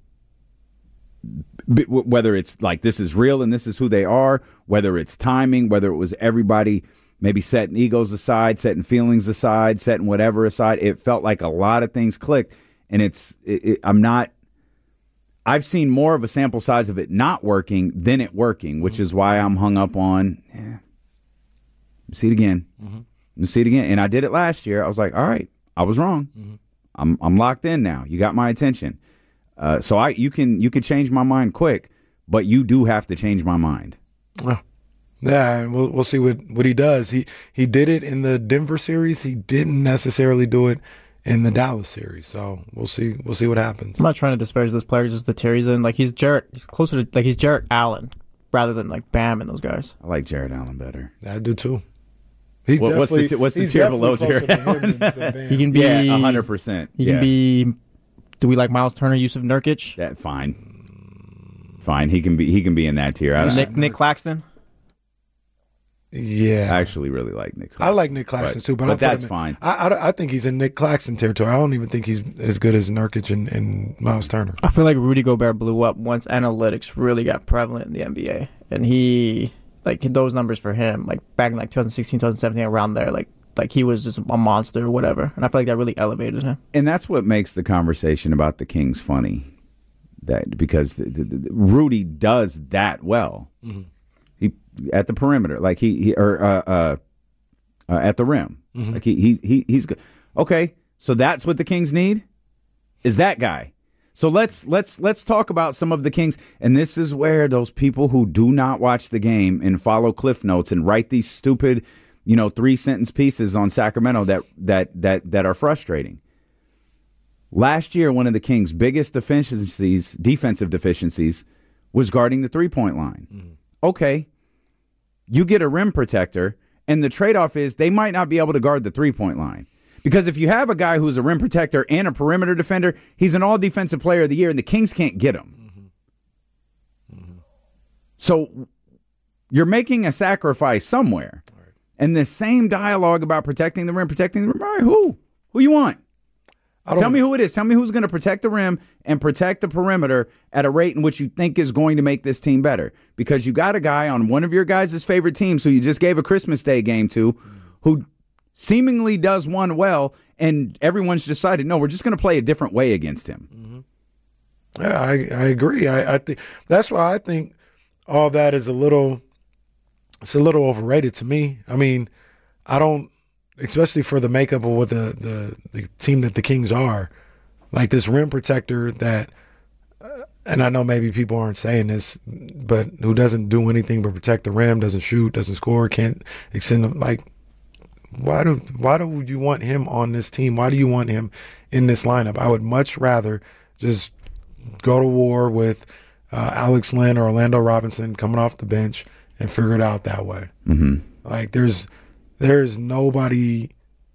whether it's like this is real and this is who they are, whether it's timing, whether it was everybody maybe setting egos aside, setting feelings aside, setting whatever aside. It felt like a lot of things clicked, and it's it, it, I'm not – I've seen more of a sample size of it not working than it working, which mm-hmm. is why I'm hung up on eh, see it again. Mm-hmm. See it again. And I did it last year. I was like, all right, I was wrong. Mm-hmm. I'm I'm locked in now. You got my attention. Uh, so I you can you can change my mind quick, but you do have to change my mind. Well, yeah, we'll we'll see what, what he does. He he did it in the Denver series. He didn't necessarily do it in the Dallas series. So we'll see we'll see what happens. I'm not trying to disparage this player, just the Terry's in. Like he's Jarrett. He's closer to like he's Jarrett Allen rather than like Bam and those guys. I like Jarrett Allen better. I do too. He's what, what's the t- what's the tier below Jarrett Allen? Than, than he can be yeah, one hundred percent. He yeah. can be. Do we like Miles Turner, Yusuf Nurkic? That fine, fine. He can be. He can be in that tier. I Nick Nick Claxton. Yeah, I actually really like Nick Claxton. I like Nick Claxton but, too, but, but I that's in, fine. I, I I think he's in Nick Claxton territory. I don't even think he's as good as Nurkic and, and Miles Turner. I feel like Rudy Gobert blew up once analytics really got prevalent in the N B A, and he like those numbers for him, like back in like twenty sixteen, twenty seventeen, around there, like. Like he was just a monster or whatever. And I feel like that really elevated him. And that's what makes the conversation about the Kings funny. That because the, the, the, Rudy does that well. Mm-hmm. He at the perimeter, like he, he or uh, uh, uh, at the rim. Mm-hmm. Like he, he he he's good. Okay, so that's what the Kings need? Is that guy. So let's let's let's talk about some of the Kings. And this is where those people who do not watch the game and follow Cliff Notes and write these stupid you know, three sentence pieces on Sacramento that that that that are frustrating. Last year, one of the Kings' biggest deficiencies, defensive deficiencies, was guarding the three-point line. Mm-hmm. Okay, you get a rim protector, and the trade-off is they might not be able to guard the three-point line. Because if you have a guy who's a rim protector and a perimeter defender, he's an all-defensive player of the year, and the Kings can't get him. Mm-hmm. Mm-hmm. So you're making a sacrifice somewhere. And the same dialogue about protecting the rim, protecting the rim. All right, who? Who you want? Tell me who it is. Tell me who's going to protect the rim and protect the perimeter at a rate in which you think is going to make this team better. Because you got a guy on one of your guys' favorite teams who you just gave a Christmas Day game to who seemingly does one well, and everyone's decided, no, we're just going to play a different way against him. Mm-hmm. Yeah, I, I agree. I, I think that's why I think all that is a little... It's a little overrated to me. I mean, I don't, especially for the makeup of what the, the, the team that the Kings are, like this rim protector that, uh, and I know maybe people aren't saying this, but who doesn't do anything but protect the rim, doesn't shoot, doesn't score, can't extend them. Like, why do why do you want him on this team? Why do you want him in this lineup? I would much rather just go to war with uh, Alex Len or Orlando Robinson coming off the bench and figure it out that way. Mm-hmm. Like there's there's nobody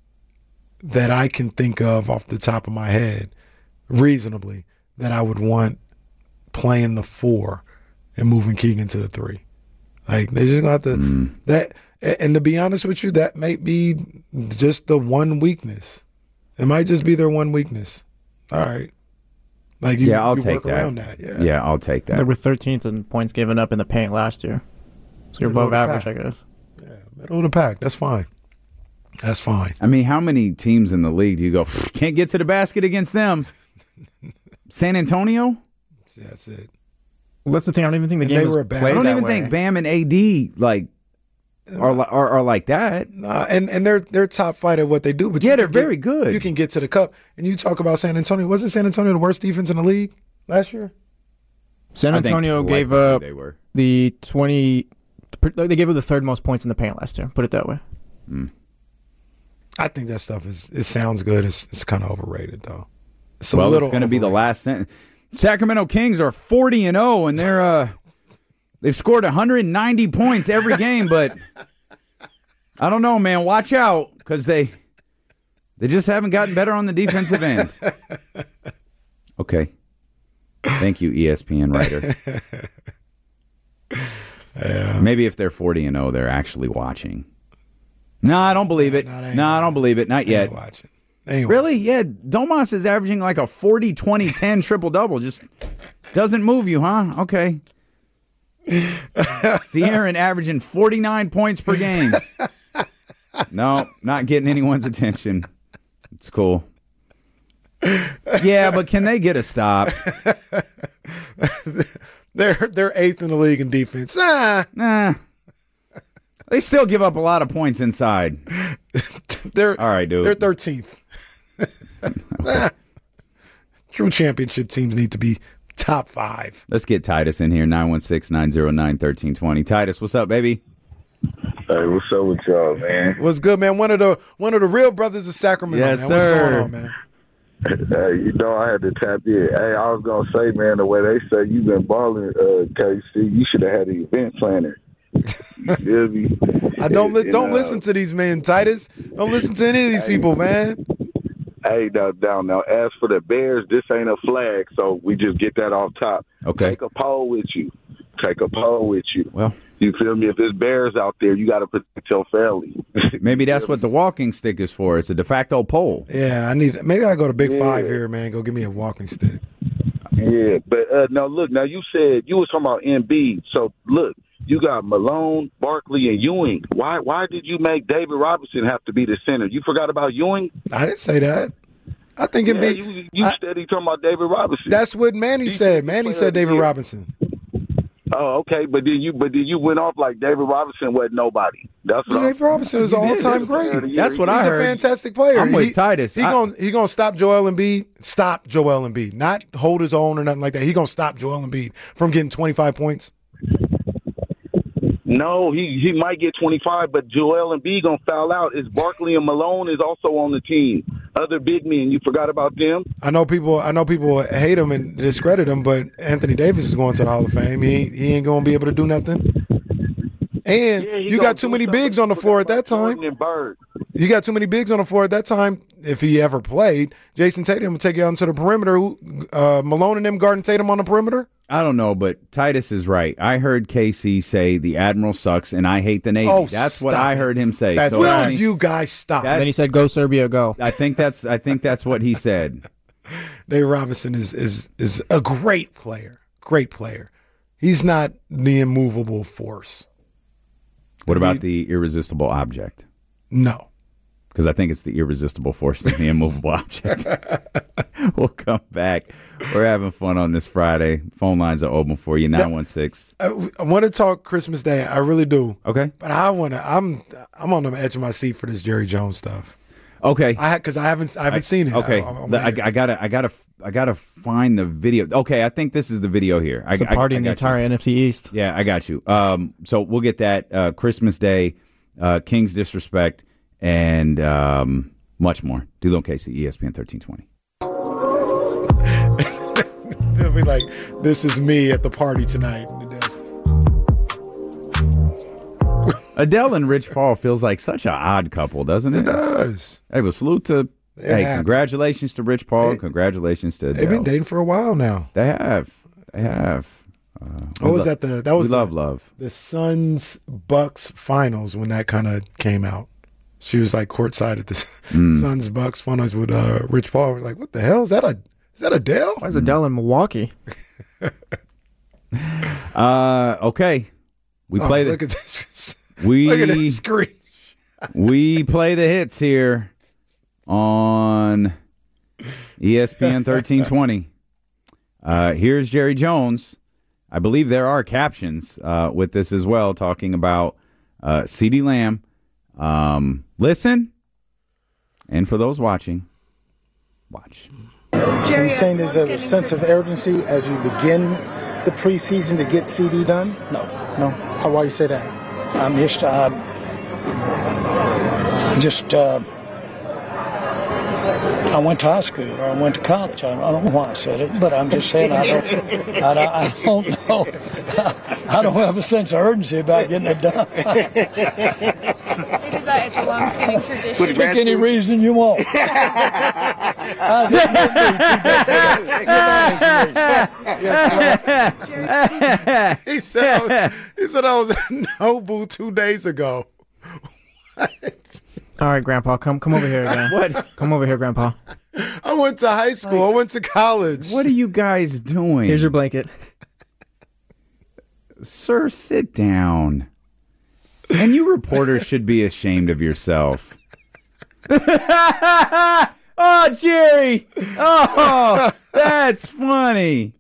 that I can think of off the top of my head reasonably that I would want playing the four and moving Keegan to the three. Like they just got to mm. that. And to be honest with you, that might be just the one weakness. It might just be their one weakness. All right. Like you, yeah, I'll you take work that. around that. Yeah. yeah, I'll take that. They were thirteenth in points given up in the paint last year. So you're above average, I guess. Yeah, middle of the pack. That's fine. That's fine. I mean, how many teams in the league do you go, can't get to the basket against them? San Antonio? That's it. Well, that's the thing. I don't even think the And game they was were bad. played I don't that even way. think Bam and A D like are li- are, are like that. Nah, and and they're they're top flight at what they do. But Yeah, you they're can get- very good. You can get to the cup, and you talk about San Antonio. Wasn't San Antonio the worst defense in the league last year? San I think Antonio gave collectively up they were. the twenty. They gave up the third most points in the paint last year. Put it that way. I think that stuff is it sounds good. It's it's kind of overrated though. It's a Well, little it's going to be the overrated. last sentence. Sacramento Kings are forty and zero, and they're uh, they've scored one hundred ninety points every game. But I don't know, man. Watch out because they they just haven't gotten better on the defensive end. Okay, thank you, E S P N writer. Yeah. Maybe if they're forty and zero, they're actually watching. No, I don't believe it. No, they No, ain't I don't believe it. Not They yet. ain't watching. They ain't Really? Yeah. Domas is averaging like a forty twenty ten triple double. Just doesn't move you, huh? Okay. De'Aaron averaging forty-nine points per game. No, not getting anyone's attention. It's cool. Yeah, but can they get a stop? They're they're eighth in the league in defense. Nah, Nah. They still give up a lot of points inside. they're All right, dude. They're thirteenth. Nah. True championship teams need to be top five. Let's get Titus in here. nine one six, nine zero nine, one three two zero. Titus, what's up, baby? Hey, what's up with y'all, man? What's good, man? One of the one of the real brothers of Sacramento. Yes, man. sir. What's going on, man? Hey, you know I had to tap in. Hey, I was gonna say, man, the way they say you've been balling, uh, K C, you should have had an event planner. You feel me? I don't li- And, don't uh, listen to these men, Titus. Don't listen to any of these people, man. Hey, now, down now. As for the Bears, this ain't a flag, so we just get that off top. Okay. Take a poll with you. Take a poll with you. Well, You feel me? If there's bears out there, you got to protect your family. maybe that's what the walking stick is for. It's a de facto pole. Yeah, I need. Maybe I go to Big Yeah. Five here, man. Go give me a walking stick. Yeah, but uh, now look, now you said you was talking about Embiid. So look, you got Malone, Barkley, and Ewing. Why why did you make David Robinson have to be the center? You forgot about Ewing? I didn't say that. I think Yeah, Embiid. you you I- steady talking about David Robinson. That's what Manny He- said. he Manny player said of the David year. Robinson. Oh, okay, but then you but then you went off like David Robinson wasn't nobody. That's what David Robinson is You all did. time That's player of the great. year. That's what He's I a heard. fantastic player. I'm with he, Titus. He I- gonna he gonna stop Joel Embiid. Stop Joel Embiid. Not hold his own or nothing like that. He gonna stop Joel Embiid from getting twenty-five points. No, he he might get twenty-five, but Joel Embiid gonna foul out. Is Barkley and Malone is also on the team. Other big men, you forgot about them? I know people. I know people hate him and discredit him, but Anthony Davis is going to the Hall of Fame. He ain't, he ain't gonna be able to do nothing. And Yeah, he you gonna got too do many something. bigs on the You floor at forgot that about time. Jordan and Bird. You got too many bigs on the floor at that time. If he ever played, Jason Tatum will take you out into the perimeter. Who- Uh, Malone and them guarding Tatum on the perimeter. I don't know, but Titus is right. I heard K C say the Admiral sucks and I hate the Navy. Oh, that's what stop I it. heard him say. That's So what Will I I- think- you guys stop? And then he said, "Go Serbia, go." I think that's I think that's what he said. Dave Robinson is is is a great player. Great player. He's not the immovable force. What about the irresistible object? No. Because I think it's the irresistible force than the immovable object. We'll come back. We're having fun on this Friday. Phone lines are open for you. nine one six. I, I want to talk Christmas Day. I really do. Okay. But I want to. I'm I'm on the edge of my seat for this Jerry Jones stuff. Okay. I because I haven't I haven't I- seen it. Okay. I, I'm The- I, waiting. I gotta I gotta I gotta find the video. Okay, I think this is the video here. It's I, a party I, I in the got you. entire N F C East. Yeah, I got you. Um, so we'll get that uh, Christmas Day, uh, King's Disrespect, and um, much more. D-Lo and Casey, E S P N thirteen twenty. They'll be like, "This is me at the party tonight." Adele and Rich Paul feels like such an odd couple, doesn't it? It does. Hey, but salute to. They're hey, happy. congratulations to Rich Paul. They- congratulations to Adele. They've been dating for a while now. They have. They have. Uh, What we was lo- that? The that was we the, love love. the Suns Bucks finals when that kind of came out. She was like courtside at the Mm. Suns Bucks finals with uh, Rich Paul. We're like, what the hell is that? A is that Adele? Why is Adele in Milwaukee? Uh, okay, we Oh, play look the at this. we Look at this screen. we play the hits here on E S P N thirteen twenty. Uh, here's Jerry Jones. I believe there are captions uh, with this as well, talking about uh, CeeDee Lamb. Um, listen, and for those watching, watch. Are you saying there's a sense of urgency as you begin the preseason to get C D done? No. No? How, why you say that? I'm just, uh, just, uh, I went to high school or I went to college. I, I don't know why I said it, but I'm just saying I don't, I, don't- I don't know. I don't have a sense of urgency about getting it done. Because uh, it's a long-standing tradition. Pick any reason you want. I he said I was, he said I was at Nobu two days ago. All right, Grandpa, come come over here again. What? Come over here, Grandpa. I went to high school. I went to college. What are you guys doing? Here's your blanket. Sir, sit down. And you reporters should be ashamed of yourself. Oh, Jerry. Oh, that's funny.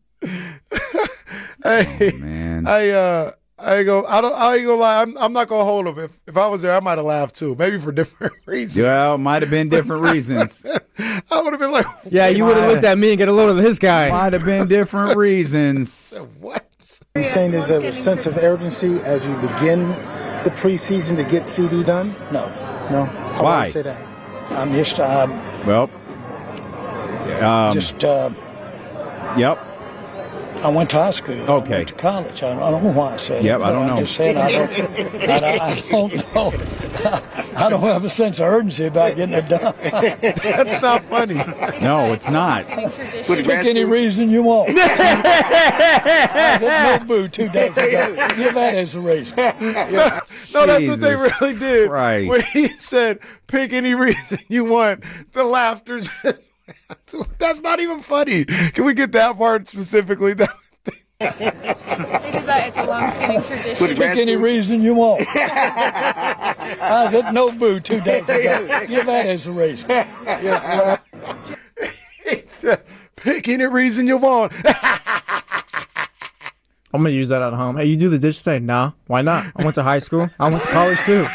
Hey, oh, man. I uh, I ain't gonna, I don't, I ain't gonna lie. I'm, I'm not gonna hold him. If if I was there, I might have laughed too. Maybe for different reasons. Well, might have been different reasons. I would have been like, Yeah, you would have looked at me and get a load of this guy. Might have been different reasons. What? Are you saying there's a sense of urgency as you begin the preseason to get C D done? No. No? How, Why? why you say that? I'm just, uh, Well, um, just, uh, yep. I went to high school. Okay. I went to college. I, I don't know why I said Yep, it. I don't but know. I'm just saying I don't, I, don't- I don't know. I don't have a sense of urgency about getting it done. That's not funny. No, it's not. Pick any reason you want. I was at Nobu two days ago. Give that as a reason. No, no, that's what they Jesus really did. Christ. When he said, "Pick any reason you want," the laughter. Just, that's not even funny. Can we get that part specifically? That, Because uh, it's a long-standing tradition. Pick any reason you want. I was at Nobu two days ago. Give that as a reason. yes, he said, "Pick any reason you want." I'm gonna use that at home. Hey, you do the dish today? Nah. Why not? I went to high school. I went to college too.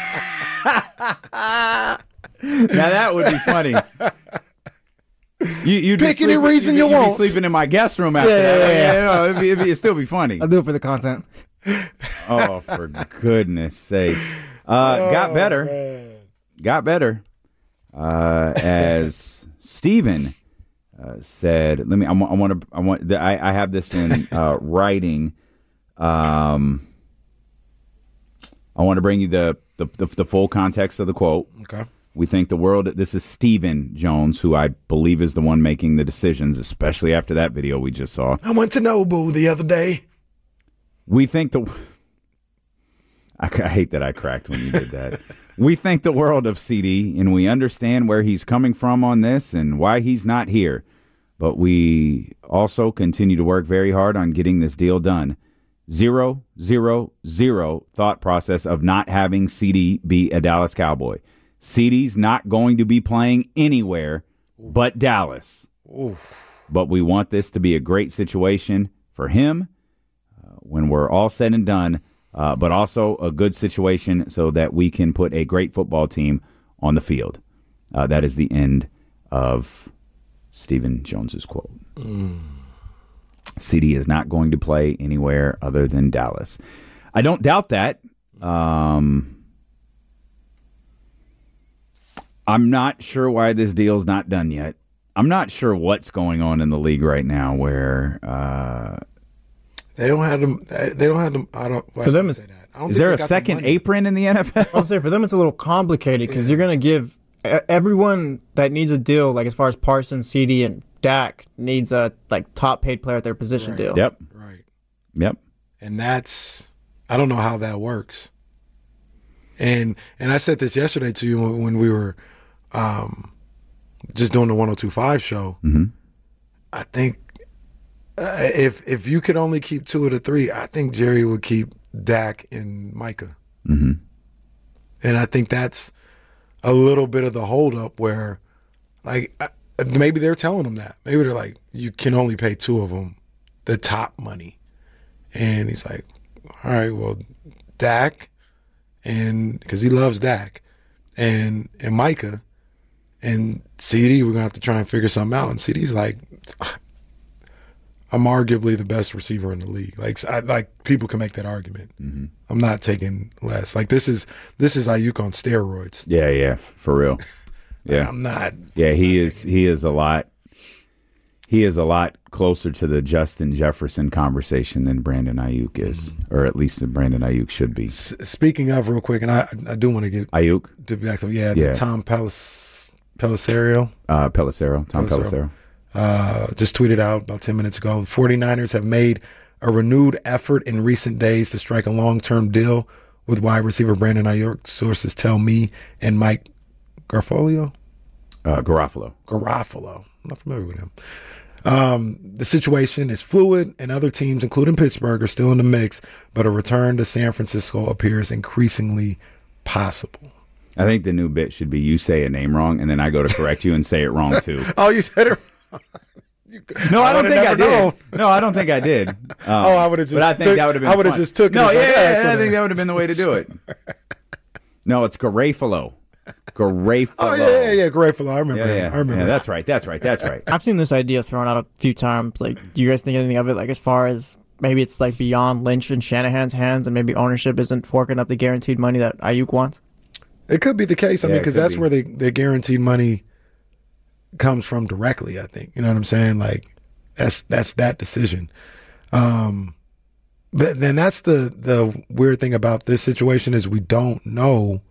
Now that would be funny. You, you'd be Pick any sleeping- reason you'd, you you'd want. Be sleeping in my guest room after Yeah, that. yeah, yeah. You know, it'd, be, it'd, be, it'd still be funny. I'll do it for the content. Oh, for goodness sake. Uh, got better. Man. Got better. Uh, as Steven uh, said, let me, I want to, I want, I, I have this in uh, writing. Um, I want to bring you the, the, the, the full context of the quote. Okay. We think the world, this is Stephen Jones, who I believe is the one making the decisions, especially after that video we just saw. I went to Nobu the other day. We think the, I, I hate that I cracked when you did that. We think the world of C D, and we understand where he's coming from on this and why he's not here. But we also continue to work very hard on getting this deal done. Zero, zero, zero thought process of not having C D be a Dallas Cowboy. C D's not going to be playing anywhere but Dallas. Oof. But we want this to be a great situation for him uh, when we're all said and done, uh, but also a good situation so that we can put a great football team on the field. Uh, that is the end of Stephen Jones's quote. Mm. C D is not going to play anywhere other than Dallas. I don't doubt that. Um... I'm not sure why this deal's not done yet. I'm not sure what's going on in the league right now where uh, they don't have them. They don't have them. I don't. Well, For I them, shouldn't it's, say that. I don't is think there they a got the second money. apron in the N F L? I'll say for them it's a little complicated because you're gonna give e- everyone that needs a deal, like as far as Parsons, C D, and Dak needs a like top paid player at their position Right. deal. Yep. Right. Yep. And that's, I don't know how that works. And and I said this yesterday to you when, when we were um, just doing the one oh two point five show. Mm-hmm. I think uh, if if you could only keep two of the three, I think Jerry would keep Dak and Micah. Mm-hmm. And I think that's a little bit of the holdup where, like, I- maybe they're telling them that. Maybe they're like, you can only pay two of them the top money. And he's like, all right, well, Dak, and because he loves Dak, and and Micah, and C D, we're going to have to try and figure something out. And C D's like, I'm arguably the best receiver in the league. Like, I, like people can make that argument. Mm-hmm. I'm not taking less. Like, this is this is Ayuk on steroids. Yeah, yeah, for real. Yeah, I'm not. Yeah, he is. He is a lot. He is a lot closer to the Justin Jefferson conversation than Brandon Ayuk is, mm-hmm. or at least than Brandon Ayuk should be. S- speaking of, real quick, and I I do want to get Ayuk to back to yeah, yeah. the Tom Pellis, Pelissero. Uh, Pelissero, Tom Pelissero. Pelissero. Uh, just tweeted out about ten minutes ago. The 49ers have made a renewed effort in recent days to strike a long-term deal with wide receiver Brandon Ayuk. Sources tell me and Mike Garfolio? Uh, Garofalo. Garofalo. I'm not familiar with him. Um, the situation is fluid, and other teams, including Pittsburgh, are still in the mix, but a return to San Francisco appears increasingly possible. I think the new bit should be you say a name wrong, and then I go to correct you and say it wrong, too. Oh, you said it wrong. No, I, I don't think I known. did. No, I don't think I did. Um, oh, I would have just. But I think took, that would have been. I would have fun. just took it. No, like, yeah, yeah, yeah I think that would have been the way to do it. No, it's Garofalo. Garofalo. Oh yeah, yeah, yeah, Garofalo. I remember. Yeah, him. yeah. I remember. Yeah, that's right. That's right. That's right. I've seen this idea thrown out a few times. Like, do you guys think anything of it? Like, as far as maybe it's like beyond Lynch and Shanahan's hands, and maybe ownership isn't forking up the guaranteed money that Ayuk wants. It could be the case. I yeah, mean, because that's be. where the the guaranteed money comes from directly. I think you know what I'm saying. Like, that's that's that decision. Um, but then that's the the weird thing about this situation is we don't know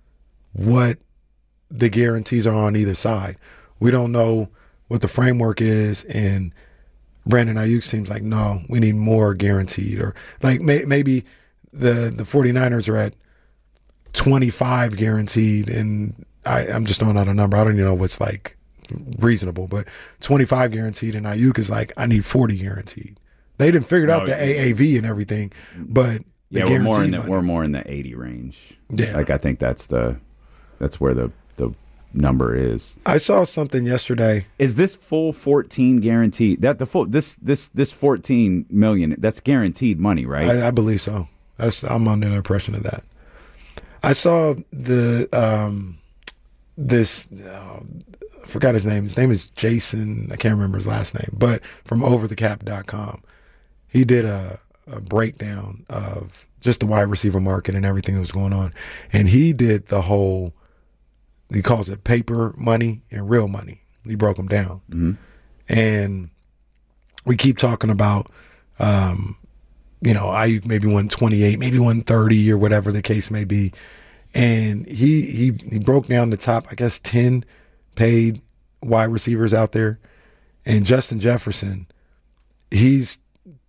what the guarantees are on either side. We don't know what the framework is, and Brandon Ayuk seems like, no, we need more guaranteed. Or like may, maybe the, the 49ers are at twenty-five guaranteed, and I, I'm just throwing out a number. I don't even know what's like reasonable, but twenty-five guaranteed, and Ayuk is like, I need forty guaranteed. They didn't figure out no, the A A V and everything, but the yeah, we're more in the money. we're more in the eighty range. Yeah, like I think that's the that's where the the number is. I saw something yesterday. Is this full fourteen guaranteed? That the full this this this fourteen million? That's guaranteed money, right? I, I believe so. That's I'm under the impression of that. I saw the um, this. Uh, I forgot his name. His name is Jason. I can't remember his last name, but from over the cap dot com, he did a, a breakdown of just the wide receiver market and everything that was going on, and he did the whole. He calls it paper money and real money. He broke them down. Mm-hmm. And we keep talking about, um, you know, Ayuk maybe one twenty-eight, maybe one thirty or whatever the case may be. And he, he, he broke down the top, I guess, ten paid wide receivers out there. And Justin Jefferson, he's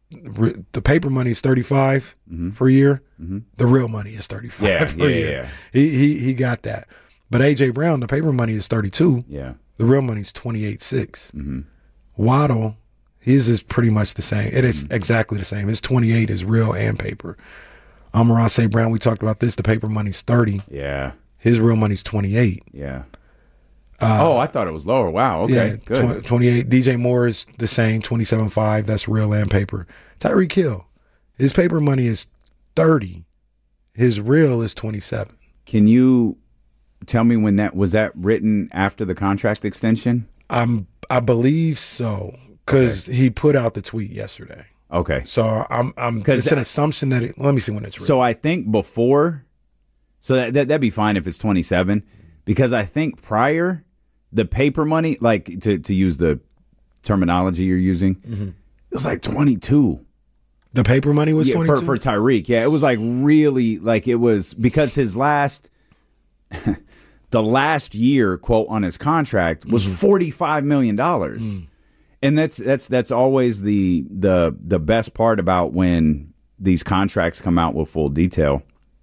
the paper money is thirty-five mm-hmm. per year. Mm-hmm. The real money is thirty-five yeah, per yeah, year. Yeah. He, he, he got that. But A J Brown, the paper money is thirty-two. Yeah. The real money is twenty-eight six. Mm-hmm. Waddle, his is pretty much the same. It is mm-hmm. exactly the same. His twenty-eight is real and paper. Amon-Ra Saint Brown, we talked about this. The paper money's thirty. Yeah. His real money's twenty-eight. Yeah. Uh, oh, I thought it was lower. Wow. Okay. Yeah, good. tw- twenty-eight. D J Moore is the same, twenty-seven five. That's real and paper. Tyreek Hill, his paper money is thirty. His real is twenty-seven. Can you tell me when that was that written after the contract extension? I'm I believe so because okay. he put out the tweet yesterday. Okay, so I'm I'm it's that, an assumption that it, let me see when it's written. So I think before, so that, that that'd be fine if it's twenty-seven because I think prior the paper money, like to to use the terminology you're using, mm-hmm. it was like twenty-two. The paper money was yeah, twenty-two for for Tyreek. Yeah, it was like really like it was because his last. The last year quote on his contract was mm-hmm. forty-five million dollars. Mm. And that's that's that's always the the the best part about when these contracts come out with full detail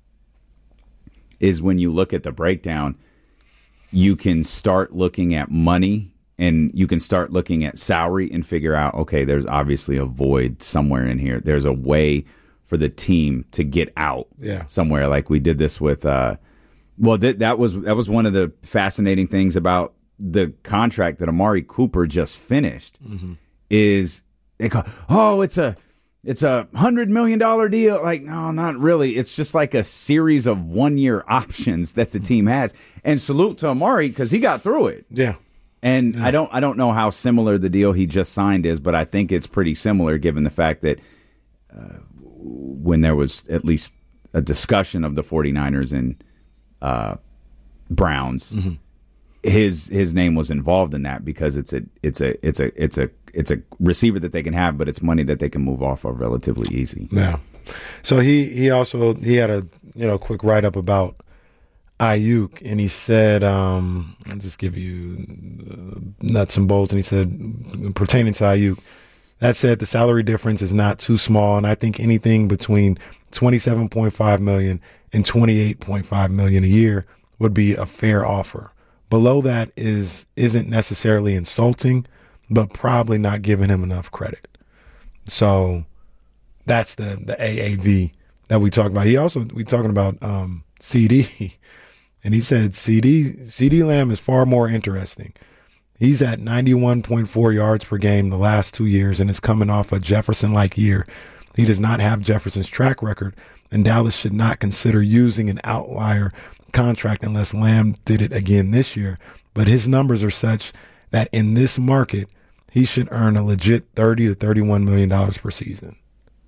is when you look at the breakdown, you can start looking at money and you can start looking at salary and figure out, okay, there's obviously a void somewhere in here. There's a way for the team to get out yeah. somewhere. Like we did this with uh Well, that that was that was one of the fascinating things about the contract that Amari Cooper just finished. Mm-hmm. Is they call, oh, it's a it's a hundred million dollar deal. Like, no, not really. It's just like a series of one year options that the team has. And salute to Amari because he got through it. Yeah. And yeah. I don't I don't know how similar the deal he just signed is, but I think it's pretty similar given the fact that uh, when there was at least a discussion of the 49ers and uh, Browns, mm-hmm. his his name was involved in that because it's a it's a it's a it's a it's a receiver that they can have, but it's money that they can move off of relatively easy. Yeah. So he he also he had a you know quick write up about Ayuk, and he said, um, I'll just give you uh, nuts and bolts, and he said, pertaining to Ayuk, that said, the salary difference is not too small, and I think anything between twenty-seven point five million dollars and twenty-eight point five million dollars a year would be a fair offer. Below that is isn't necessarily insulting, but probably not giving him enough credit. So that's the the A A V that we talk about. He also we talking about um, C D. And he said C D CeeDee Lamb is far more interesting. He's at ninety-one point four yards per game the last two years and is coming off a Jefferson-like year. He does not have Jefferson's track record, and Dallas should not consider using an outlier contract unless Lamb did it again this year. But his numbers are such that in this market, he should earn a legit thirty to thirty-one million dollars per season.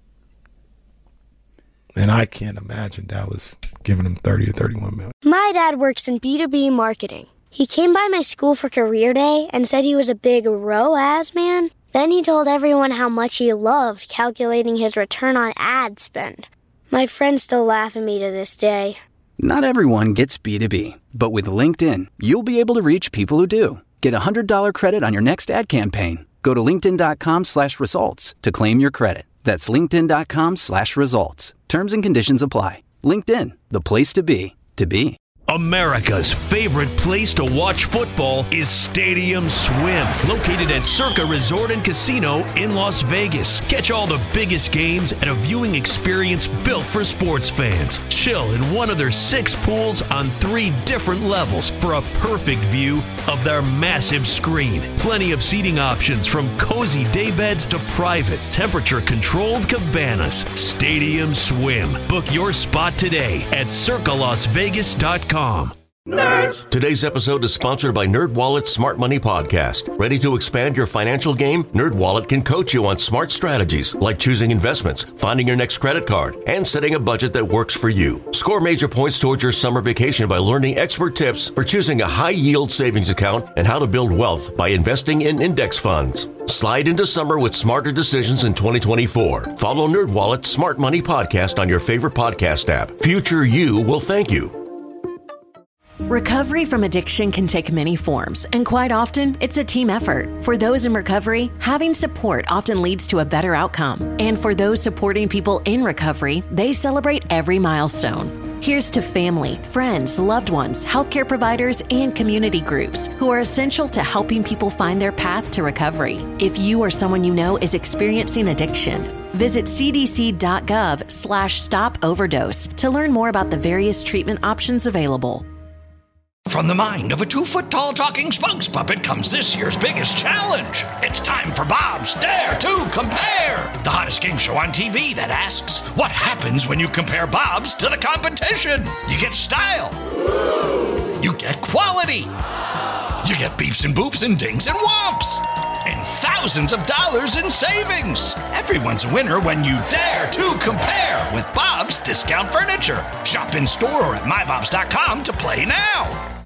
And I can't imagine Dallas giving him thirty to thirty-one million. My dad works in B two B marketing. He came by my school for career day and said he was a big R O A S man. Then he told everyone how much he loved calculating his return on ad spend. My friends still laugh at me to this day. Not everyone gets B two B, but with LinkedIn, you'll be able to reach people who do. Get a one hundred dollars credit on your next ad campaign. Go to linkedin.com slash results to claim your credit. That's linkedin.com slash results. Terms and conditions apply. LinkedIn, the place to be, to be. America's favorite place to watch football is Stadium Swim, located at Circa Resort and Casino in Las Vegas. Catch all the biggest games at a viewing experience built for sports fans. Chill in one of their six pools on three different levels for a perfect view of their massive screen. Plenty of seating options from cozy daybeds to private, temperature-controlled cabanas. Stadium Swim. Book your spot today at circa las vegas dot com. Nerds. Today's episode is sponsored by NerdWallet's Smart Money Podcast. Ready to expand your financial game? NerdWallet can coach you on smart strategies like choosing investments, finding your next credit card, and setting a budget that works for you. Score major points towards your summer vacation by learning expert tips for choosing a high-yield savings account and how to build wealth by investing in index funds. Slide into summer with smarter decisions in twenty twenty-four. Follow NerdWallet's Smart Money Podcast on your favorite podcast app. Future you will thank you. Recovery from addiction can take many forms, and quite often, it's a team effort. For those in recovery, having support often leads to a better outcome. And for those supporting people in recovery, they celebrate every milestone. Here's to family, friends, loved ones, healthcare providers, and community groups who are essential to helping people find their path to recovery. If you or someone you know is experiencing addiction, visit cdc.gov slash stop overdose to learn more about the various treatment options available. From the mind of a two-foot-tall talking spokes puppet comes this year's biggest challenge. It's time for Bob's Dare to Compare, the hottest game show on T V that asks, what happens when you compare Bob's to the competition? You get style. You get quality. You get beeps and boops and dings and whomps. And thousands of dollars in savings. Everyone's a winner when you dare to compare with Bob's Discount Furniture. Shop in store or at my bobs dot com to play now.